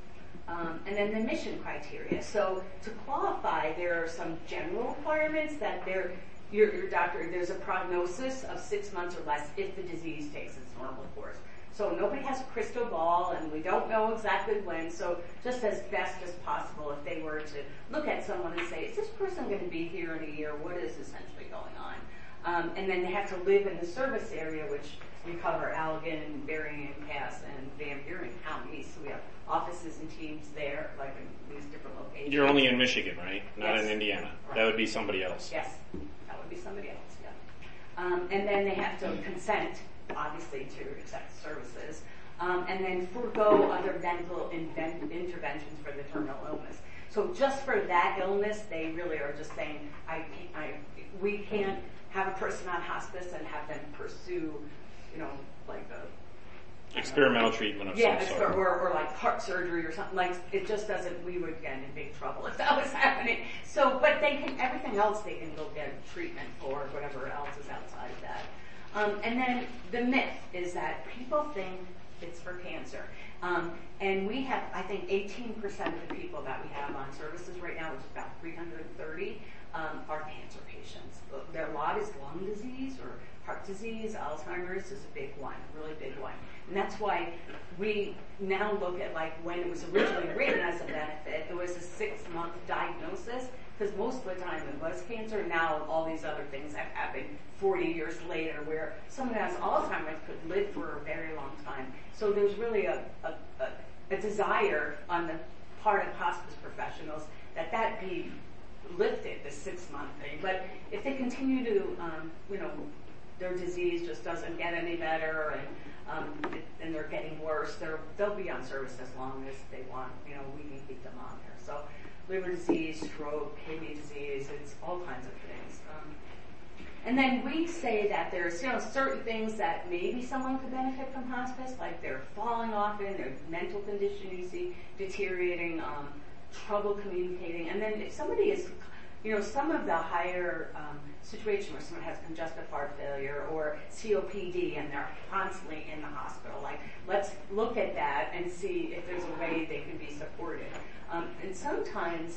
um, and then the admission criteria. So to qualify, there are some general requirements that they're Your, your doctor, there's a prognosis of six months or less if the disease takes its normal course. So nobody has a crystal ball, and we don't know exactly when. So just as best as possible, if they were to look at someone and say, is this person going to be here in a year? What is essentially going on? Um, and then they have to live in the service area, which we cover Allegan, Berrien, Cass, and Van Buren counties. So we have offices and teams there, like in these different locations. You're only in Michigan, right? Not Yes. in Indiana. Right. That would be somebody else. Yes, that would be somebody else, yeah. Um, and then they have to consent, obviously, to accept services. Um, and then forego other medical inven- interventions for the terminal illness. So just for that illness, they really are just saying, I, can't, I we can't have a person on hospice and have them pursue, you know, like a Experimental treatment of yeah, some exper- sort. or, or like heart surgery or something. Like it just doesn't. We would get in big trouble if that was happening. So, but they can everything else they can go get treatment for, whatever else is outside of that. Um, and then the myth is that people think it's for cancer, um, and we have I think eighteen percent of the people that we have on services right now, which is about three hundred thirty, um, are cancer patients. Their lot is lung disease or heart disease. Alzheimer's is a big one, really big one. And that's why we now look at like when it was originally written as a benefit, it was a six-month diagnosis because most of the time it was cancer. Now all these other things have happened forty years later where someone who has Alzheimer's could live for a very long time. So there's really a, a, a, a desire on the part of hospice professionals that that be lifted, the six-month thing. But if they continue to, um, you know, their disease just doesn't get any better and um, it, and they're getting worse, they're, they'll be on service as long as they want. You know, we can keep them on there. So liver disease, stroke, kidney disease, it's all kinds of things. Um, and then we say that there's, you know, certain things that maybe someone could benefit from hospice, like they're falling off in, their mental condition you see deteriorating, um, trouble communicating. And then if somebody is, you know, some of the higher um, situation where someone has congestive heart failure or C O P D and they're constantly in the hospital, like let's look at that and see if there's a way they can be supported. Um, and sometimes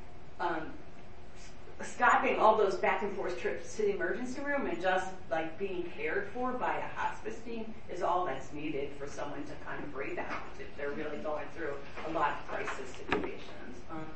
um, stopping all those back and forth trips to the emergency room and just like being cared for by a hospice team is all that's needed for someone to kind of breathe out if they're really going through a lot of crisis situations. Um,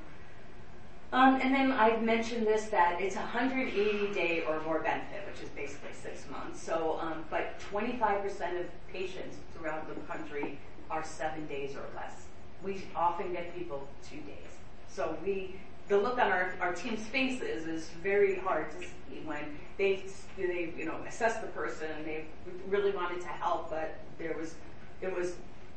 Um, and then I've mentioned this, that it's a one hundred eighty day or more benefit, which is basically six months. So, um, but twenty-five percent of patients throughout the country are seven days or less. We often get people two days. So we, the look on our, our team's faces is very hard to see when they, they, you know, assess the person and they really wanted to help, but there was, it was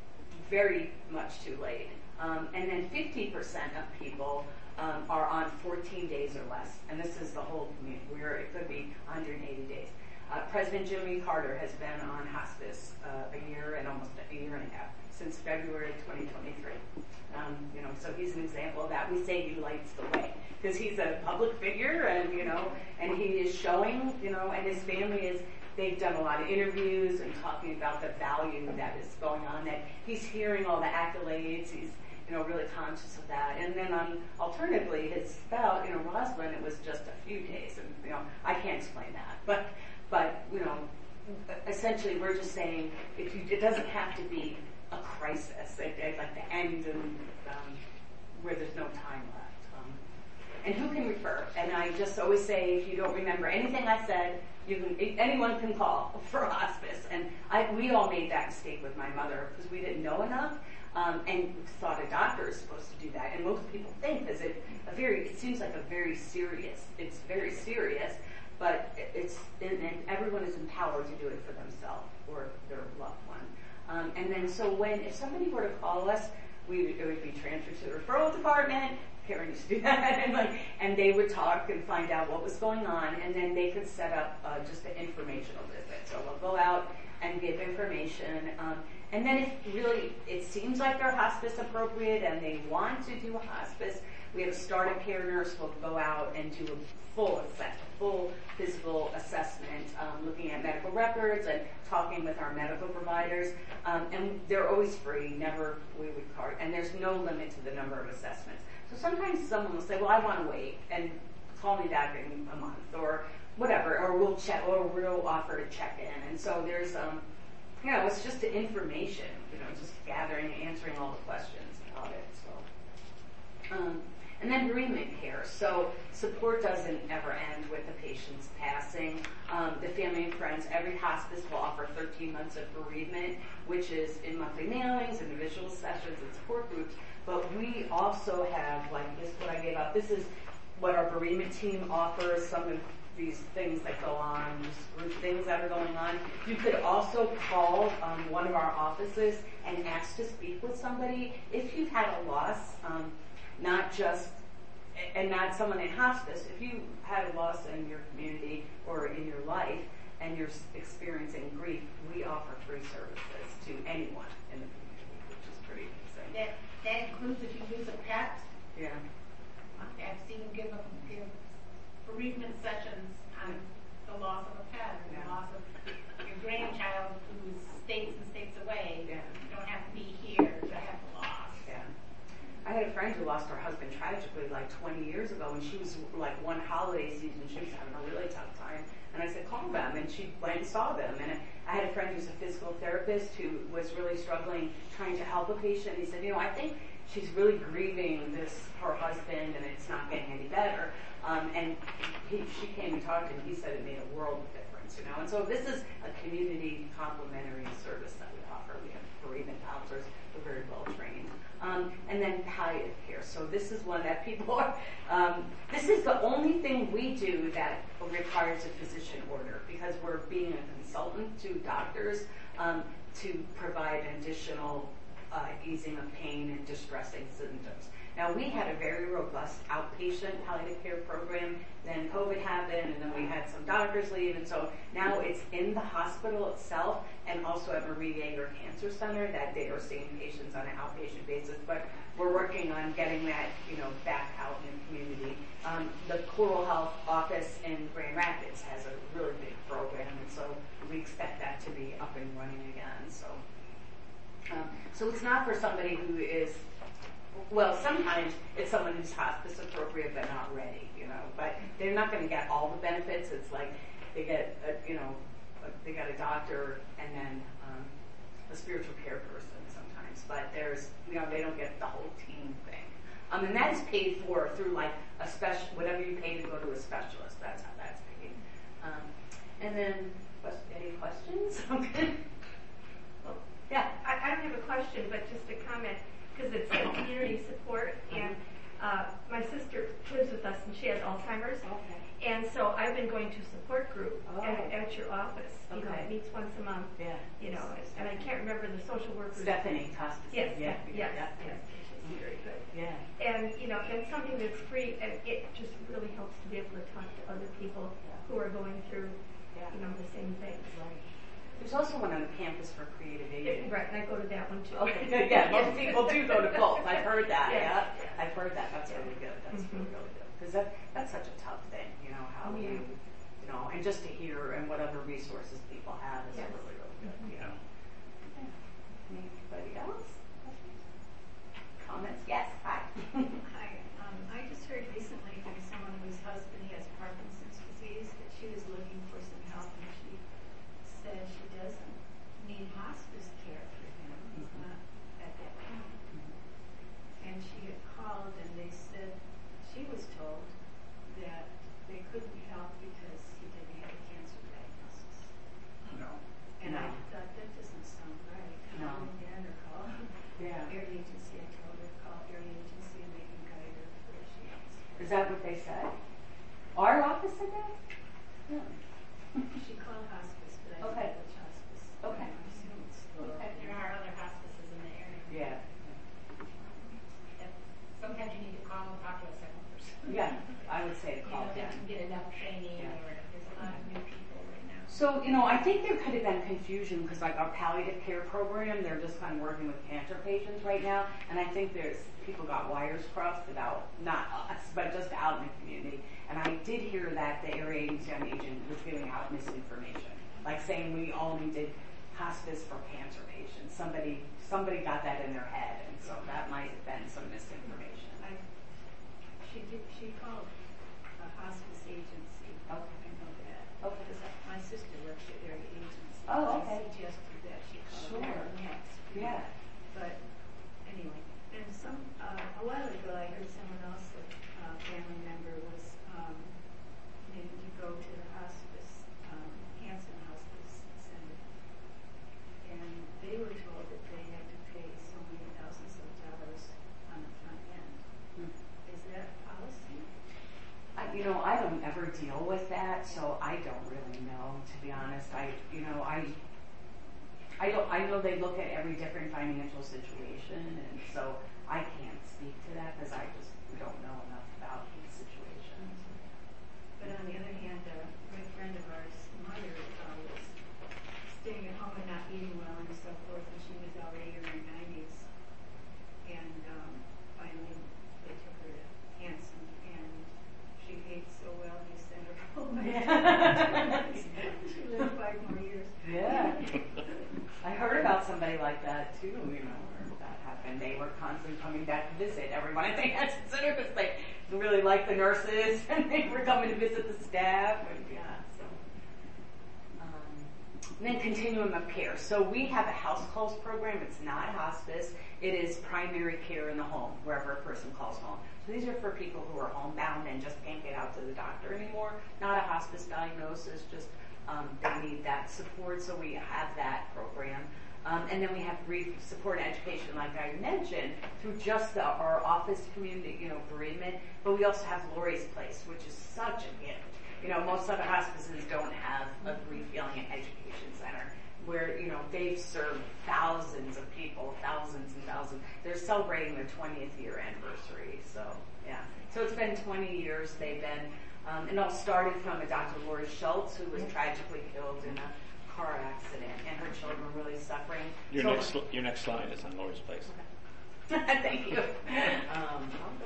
very much too late. Um, and then fifty percent of people Um, are on fourteen days or less, and this is the whole community, where it could be one hundred eighty days. Uh, President Jimmy Carter has been on hospice uh, a year and almost a year and a half, since February twenty twenty-three. Um, you know, so he's an example of that. We say he lights the way, because he's a public figure, and, you know, and he is showing, you know, and his family is, they've done a lot of interviews and talking about the value that is going on, that he's hearing all the accolades, he's, you know, really conscious of that. And then on, alternatively, his spouse, you know, Rosalind, it was just a few days, and, you know, I can't explain that. But, but, you know, essentially we're just saying if you, it doesn't have to be a crisis, at, at like the end and um, where there's no time left. Um, and who can refer? And I just always say, if you don't remember anything I said, you can, anyone can call for hospice. And I, we all made that mistake with my mother because we didn't know enough, um, and thought a doctor is supposed to do that. And most people think is it a very, it seems like a very serious, it's very serious, but it's, and, and everyone is empowered to do it for themselves or their loved one. Um, and then so when, if somebody were to call us, we would, it would be transferred to the referral department. Karen used to do that, and, like, and they would talk and find out what was going on, and then they could set up uh, just an informational visit. So we'll go out and give information, um, and then if really it seems like they're hospice appropriate and they want to do hospice, we have a startup care nurse who will go out and do a full assessment, full physical assessment, um, looking at medical records and talking with our medical providers, um, and they're always free, never we would card, and there's no limit to the number of assessments. So sometimes someone will say, well, I want to wait and call me back in a month or whatever, or we'll check, or we'll offer to check in. And so there's, um, you know, it's just the information, you know, just gathering, answering all the questions about it. So, um, and then bereavement care. So support doesn't ever end with the patient's passing. Um, the family and friends, every hospice will offer thirteen months of bereavement, which is in monthly mailings, individual sessions, and support groups. But we also have, like this, what I gave up, this is what our bereavement team offers, some of these things that go on, just group things that are going on. You could also call um, one of our offices and ask to speak with somebody if you've had a loss, um, not just, and not someone in hospice. If you had a loss in your community or in your life and you're experiencing grief, we offer free services to anyone in the community, which is pretty amazing. That, that includes if you lose a pet. Yeah. I've seen them give, give bereavement sessions on the loss of a pet or the Yeah. loss of your grandchild who's states and states away. Yeah. You don't have to be here to have the loss. Yeah. I had a friend who lost her husband tragically like twenty years ago, and she was like one holiday season, she was having a really tough time. And I said, call them, and she went and saw them. And I had a friend who's a physical therapist who was really struggling trying to help a patient. He said, you know, I think she's really grieving this, her husband, and it's not getting any better. Um, and he, she came and talked to him. He said it made a world of difference, you know. And so this is a community complementary service that we offer. We have bereavement counselors who are very well trained. Um, and then palliative care. So this is one that people are, um, this is the only thing we do that requires a physician order, because we're being a consultant to doctors um, to provide additional uh, easing of pain and distressing symptoms. Now, we had a very robust outpatient palliative care program. Then COVID happened, and then we had some doctors leave, and so now it's in the hospital itself, and also at Marie Yeager Cancer Center that they are seeing patients on an outpatient basis. But we're working on getting that, you know, back out in the community. Um, the Coral Health office in Grand Rapids has a really big program, and so we expect that to be up and running again. So, um, so it's not for somebody who is. Well, sometimes it's someone who's hospice appropriate but not ready, you know. But they're not going to get all the benefits. It's like they get, a, you know, a, they got a doctor and then um, a spiritual care person sometimes. But there's, you know, they don't get the whole team thing. Um, and that's paid for through like a special, whatever you pay to go to a specialist. That's how that's paid. Um, and then, any questions? Okay. Oh, yeah. I, I don't have a question, but just a comment. Because it's a community support, and uh, my sister lives with us, and she has Alzheimer's. Okay. And so I've been going to support group Oh. at, at your office. You know, Okay. it meets once a month. Yeah. You know, and I can't remember the social workers. Stephanie Costas. Yes, Yeah. yes, Yeah. yes. She's very good. Yeah. And you know, and something that's free, and it just really helps to be able to talk to other people who are going through, Yeah. you know, the same things. Right. There's also one on campus for creative aid. Right, and I go to that one too. Okay, good. Yeah, most people do go to both. I've heard that. Yes. Yeah, I've heard that. That's really good. That's Mm-hmm. really, really good. Because that, that's such a tough thing, you know, how Yeah. you, you know, and just to hear and whatever resources people have is Yes. really, really good. Mm-hmm. Yeah. Okay. Anybody else? Comments? Yes. Hi. Hi. Um, I just heard recently from someone whose husband has Parkinson's disease that she was looking for some help, and she said she doesn't need hospice care for him. He's not what they said? Our office said that? No. She called hospice, but I Okay. don't know which hospice. Okay. I assume it's Laurel. There are other hospices in the area. Yeah. That sometimes you need to call and talk to a second person. Yeah, I would say to You call know, they them. can get enough training, Yeah. or there's a lot of new people right now. So, you know, I think there could have been confusion because like our palliative care program, they're just kind of working with cancer patients right now. And I think there's, people got wires crossed about, not us, but just out in the community. And I did hear that the area agency on aging was giving out misinformation. Like saying we only did hospice for cancer patients. Somebody, somebody got that in their head. And so that might have been some misinformation. I, she did, she called a hospice agency. Okay. I know that. Okay. Because I- my sister works at their agency. Oh, okay. I suggested that she call Sure. her next. Yeah. But anyway, and some, uh, a while ago I heard someone else, a uh, family member was, um, needing to go to the hospice, um, Hanson Hospice Center. And they were told that they had to pay so many thousands of dollars on the front end. Hmm. Is that policy? I, you know, I don't ever deal with that, so I don't really know, to be honest. I, you know, I, I don't, I know they look at every different financial situation, and so I can't speak to that because I just don't know enough about these situations. But on the other hand, uh, a good friend of ours, mother, uh, was staying at home and not eating well and so forth, and she was already in her nineties. And um, finally, they took her to Hanson, and she ate so well, they sent her home. She lived five more years. Yeah. I heard about somebody like that too, you know, where that happened. They were constantly coming back to visit everyone at the Hanson Center because they really liked the nurses and they were coming to visit the staff. And yeah, so. Um, and then continuum of care. So we have a house calls program. It's not hospice. It is primary care in the home, wherever a person calls home. So these are for people who are homebound and just can't get out to the doctor anymore. Not a hospice diagnosis, just um, they need that support. So we have that program. Um, and then we have brief support and education, like I mentioned, through just the, our office community, you know, bereavement. But we also have Lori's Place, which is such a gift. You know, most other hospices don't have a grief, healing, and education center where, you know, they've served thousands of people, thousands and thousands. They're celebrating their twentieth year anniversary. So, yeah. So it's been twenty years they've been, um, and it all started from a Doctor Lori Schultz, who was tragically killed in a car accident, and her children were really suffering. Your so, next your next slide is on Lori's Place. Thank you. Um,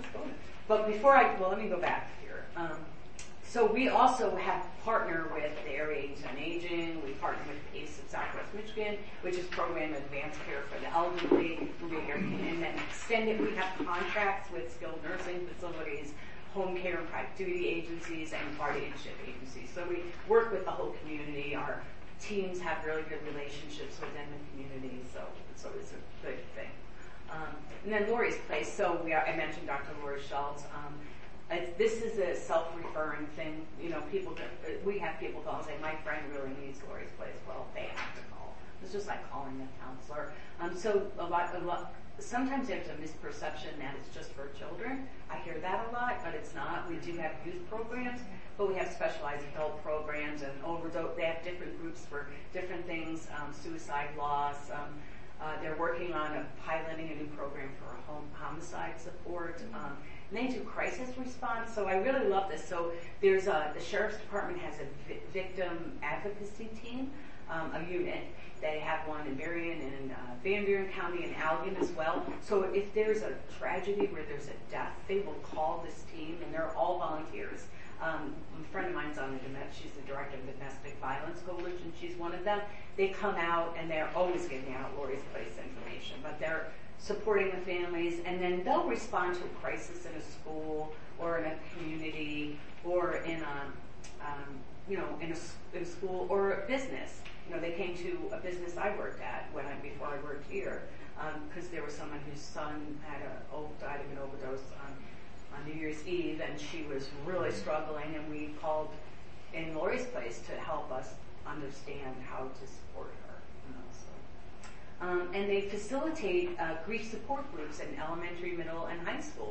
but before I, well, let me go back here. Um, so we also have partner with the Area Agency on Aging. We partner with PACE of Southwest Michigan, which is Program of Advanced Care for the Elderly. And then extended, we have contracts with skilled nursing facilities, home care and private duty agencies, and guardianship agencies. So we work with the whole community. Our teams have really good relationships within the community, so it's always a good thing. Um, and then Lori's Place. So we are, I mentioned Doctor Lori Schultz. Um, it's, this is a self-referring thing. You know, people. Get, we have people call and say, "My friend really needs Lori's Place." Well, they have to call. It's just like calling a counselor. Um, so a lot, a lot. Sometimes there's a misperception that it's just for children. I hear that a lot, but it's not. We do have youth programs, but we have specialized adult programs and overdose. They have different groups for different things, um, suicide loss. Um, uh, they're working on a piloting a new program for home homicide support. Um, and they do crisis response. So I really love this. So there's a, the Sheriff's Department has a vi- victim advocacy team, um, a unit. They have one in Berrien and uh, Van Buren County and Allegan as well. So if there's a tragedy where there's a death, they will call this team, and they're all volunteers. Um, a friend of mine's on the domestic, she's the director of the Domestic Violence Coalition. She's one of them. They come out, and they're always giving out Lori's Place information, but they're supporting the families, and then they'll respond to a crisis in a school or in a community or in a, um, you know, in a, in a school or a business. You know, they came to a business I worked at when I before I worked here, because um, there was someone whose son had a oh, died of an overdose on, on New Year's Eve, and she was really struggling, and we called in Lori's Place to help us understand how to support her. You know, so. Um, and they facilitate uh, grief support groups in elementary, middle, and high schools.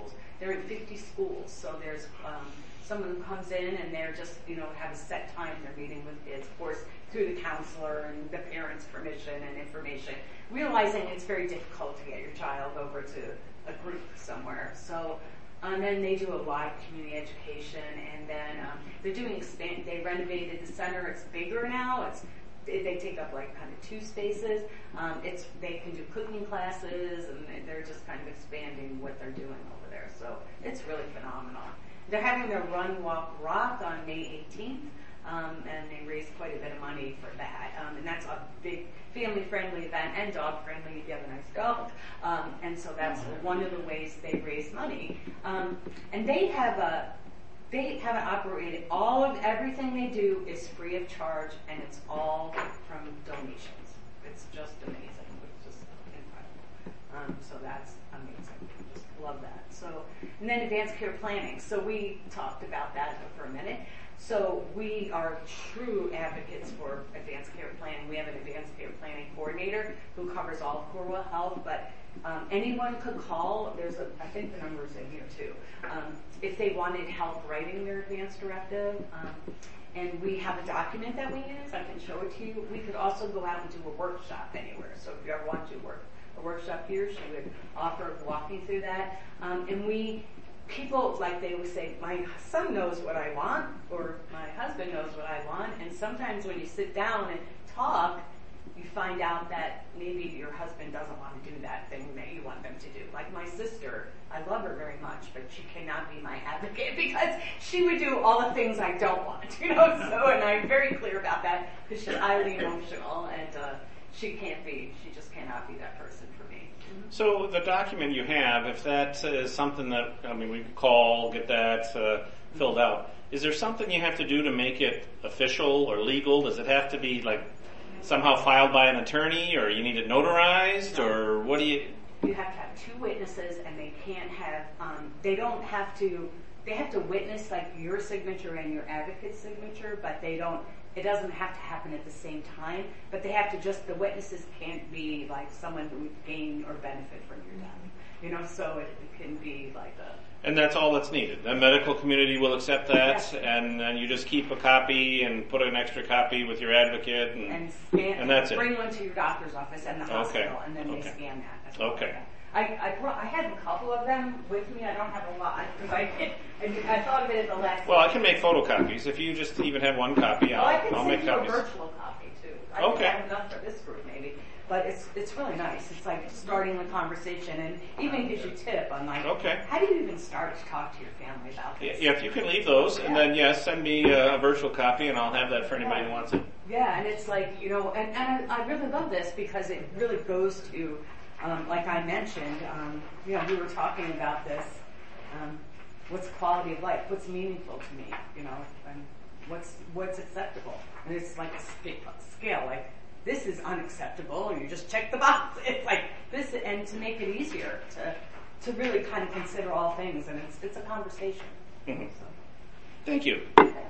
they're in fifty schools. So there's um, someone who comes in and they're just, you know, have a set time they're meeting with kids, of course, through the counselor and the parents' permission and information, realizing it's very difficult to get your child over to a group somewhere. So, and then they do a lot of community education, and then um, they're doing expand. They renovated the center. It's bigger now. It's they, they take up like kind of two spaces. Um, it's they can do cooking classes, and they're just kind of expanding what they're doing over there. So it's really phenomenal. They're having their Run, Walk, Rock on May eighteenth, um, and they raised quite a bit of money for that. Um, and that's a big family-friendly event and dog-friendly if you have a nice dog. Um, and so that's one of the ways they raise money. Um, and they have a, they have it operated. All of everything they do is free of charge, and it's all from donations. It's just amazing. It's just incredible. Um, so that's amazing. Just love that. So, and then advanced care planning. So we talked about that for a minute. So we are true advocates for advanced care planning. We have an advanced care planning coordinator who covers all of Cornwall Health, but um, anyone could call. There's a, I think the number's in here too. Um, if they wanted help writing their advance directive, um, and we have a document that we use, I can show it to you. We could also go out and do a workshop anywhere. So if you ever want to work a workshop here, she would offer walking through that. Um, and we People, like they would say, my son knows what I want, or my husband knows what I want, and sometimes when you sit down and talk, you find out that maybe your husband doesn't want to do that thing that you want them to do. Like my sister, I love her very much, but she cannot be my advocate because she would do all the things I don't want, you know, so, and I'm very clear about that because she's highly emotional, and uh, she can't be, she just cannot be that person for me. So the document you have, if that is something that, I mean, we could call, get that uh, filled out, is there something you have to do to make it official or legal? Does it have to be like somehow filed by an attorney, or you need it notarized, or what do you... You have to have two witnesses, and they can't have, um, they don't have to, they have to witness like your signature and your advocate's signature, but they don't, it doesn't have to happen at the same time, but they have to just, the witnesses can't be like someone who would gain or benefit from your death. You know, so it, it can be like a... And that's all that's needed. The medical community will accept that, Yes. and then you just keep a copy and put an extra copy with your advocate, and, And scan, and that's it. bring one to your doctor's office and the Okay. hospital, and then they Okay. scan that. That's all Okay. like that. I, I brought, I had a couple of them with me. I don't have a lot because I, I, I thought of it at the last. Well, I can make photocopies. If you just even have one copy, I'll, Well, I can I'll send make you copies. a virtual copy too. I Okay. think I have enough for this group maybe, but it's it's really nice. It's like starting the conversation, and even gives you a tip on like, Okay. how do you even start to talk to your family about this? Yeah, if you can leave those, and then yes, send me a, a virtual copy, and I'll have that for anybody who wants it. Yeah, and it's like, you know, and, and I, I really love this because it really goes to, um, like I mentioned, um, you know, we were talking about this, um, what's quality of life, what's meaningful to me, you know, and what's what's acceptable. And it's like a sca- scale, like this is unacceptable, and you just check the box. It's like this, and to make it easier to to really kind of consider all things, and it's it's a conversation. Mhm. So. Thank you.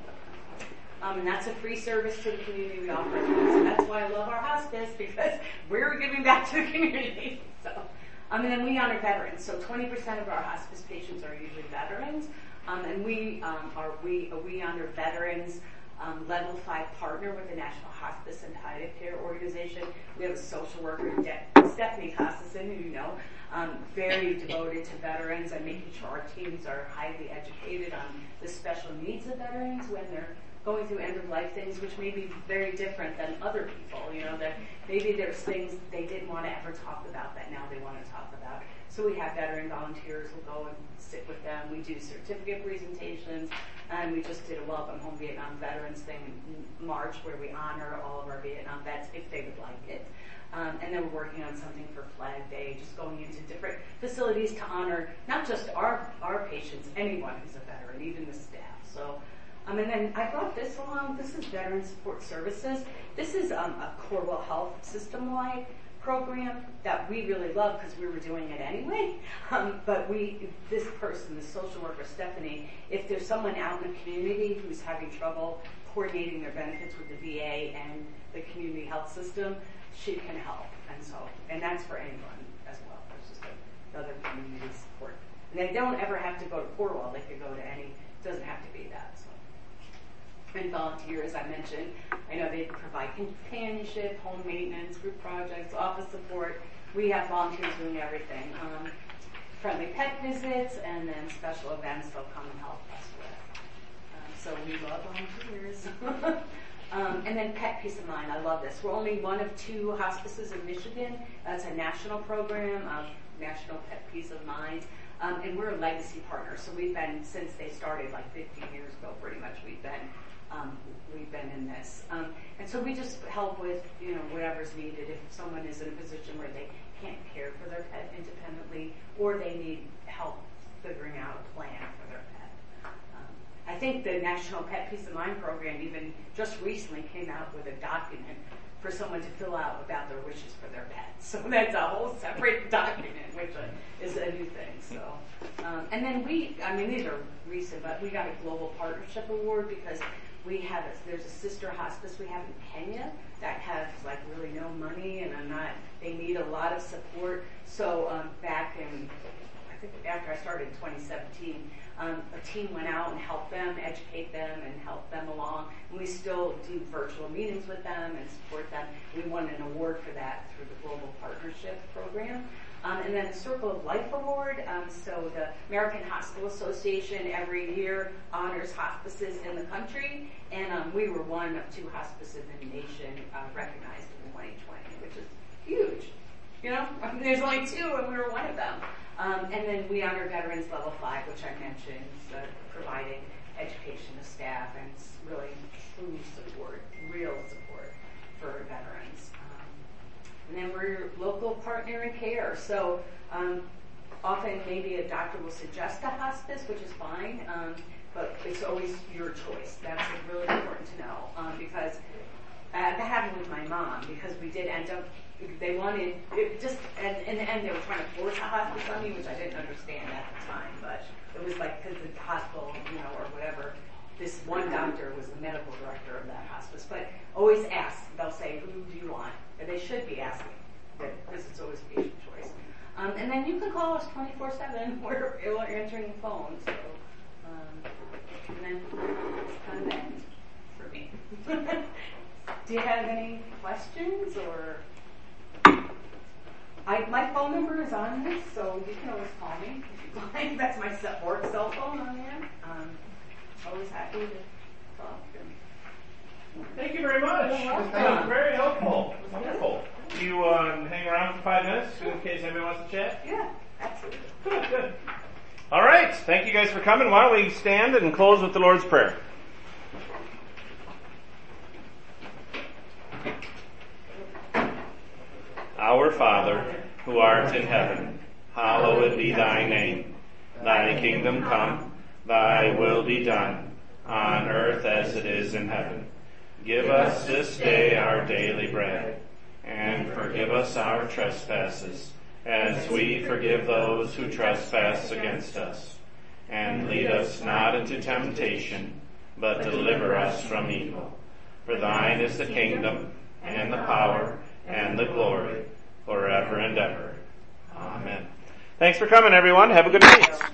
Um, and that's a free service to the community we offer. So that's why I love our hospice, because we're giving back to the community. So, um, and then we honor veterans. So twenty percent of our hospice patients are usually veterans. Um, and we um, are we uh, we honor veterans. Um, level five partner with the National Hospice and Palliative Care Organization. We have a social worker, De- Stephanie Costison, who you know, um, very devoted to veterans and making sure our teams are highly educated on the special needs of veterans when they're going through end-of-life things, which may be very different than other people. You know, that maybe there's things they didn't want to ever talk about that now they want to talk about. So we have veteran volunteers who go and sit with them. We do certificate presentations, and we just did a Welcome Home Vietnam Veterans thing in March where we honor all of our Vietnam vets if they would like it. Um, and then we're working on something for Flag Day, just going into different facilities to honor not just our our patients, anyone who's a veteran, even the staff. So. Um, and then I brought this along. This is Veteran Support Services. This is um, a Cornwall Health system-wide program that we really love because we were doing it anyway. Um, but we, this person, the social worker Stephanie, if there's someone out in the community who's having trouble coordinating their benefits with the V A and the community health system, she can help. And so, and that's for anyone as well. It's just another community support. And they don't ever have to go to Cornwall. They could go to any, it doesn't have to be that. So. And volunteer, as I mentioned, I know they provide companionship, home maintenance, group projects, office support. We have volunteers doing everything. Um, friendly pet visits, and then special events they'll come and help us with. Um, so we love volunteers. um, and then Pet Peace of Mind, I love this. We're only one of two hospices in Michigan. That's a national program of National Pet Peace of Mind. Um, and we're a legacy partner, so we've been, since they started like fifteen years ago, pretty much, we've been um, we've been in this. Um, and so we just help with, you know, whatever's needed. If someone is in a position where they can't care for their pet independently, or they need help figuring out a plan for their pet. Um, I think the National Pet Peace of Mind program even just recently came out with a document for someone to fill out about their wishes for their pets. So that's a whole separate document, which is a new thing. So, um, and then we, I mean, these are recent, but we got a Global Partnership Award because we have, a, there's a sister hospice we have in Kenya that has like really no money, and I'm not, they need a lot of support. So um, back in, I think after I started in twenty seventeen, um, a team went out and helped them, educate them, and help them along. And we still do virtual meetings with them and support them. We won an award for that through the Global Partnership Program. Um, and then the Circle of Life Award. Um, so the American Hospital Association every year honors hospices in the country, and um, we were one of two hospices in the nation uh, recognized in twenty twenty, which is huge. You know, I mean, there's only two, and we were one of them. Um, and then we honor Veterans Level Five, which I mentioned, so providing education to staff and really true support, real support for veterans. And then we're local partner in care. So um, often maybe a doctor will suggest a hospice, which is fine, um, but it's always your choice. That's really important to know um, because uh, that happened with my mom because we did end up, they wanted, it just, and in the end they were trying to force a hospice on me, which I didn't understand at the time, but it was like because the hospital, you know, or whatever, this one doctor was the medical director of that hospice. But always ask. They'll say, who do you want? And they should be asking, because it's always patient choice. Um, and then you can call us twenty-four seven. We're, we're answering the phone. So, um, and then it's kind of that for me. Do you have any questions? Or I, my phone number is on this, so you can always call me if you'd like. That's my work cell phone on there. Um, always happy to talk. And Thank you very much. That was very helpful. It was wonderful. You um, hang around for five minutes in case anybody wants to chat? Yeah, absolutely. Good, good. All right. Thank you guys for coming. Why don't we stand and close with the Lord's Prayer? Our Father, who art in heaven, hallowed be thy name. Thy kingdom come, thy will be done, on earth as it is in heaven. Give us this day our daily bread, and forgive us our trespasses, as we forgive those who trespass against us. And lead us not into temptation, but deliver us from evil. For thine is the kingdom, and the power, and the glory, forever and ever. Amen. Thanks for coming, everyone. Have a good night.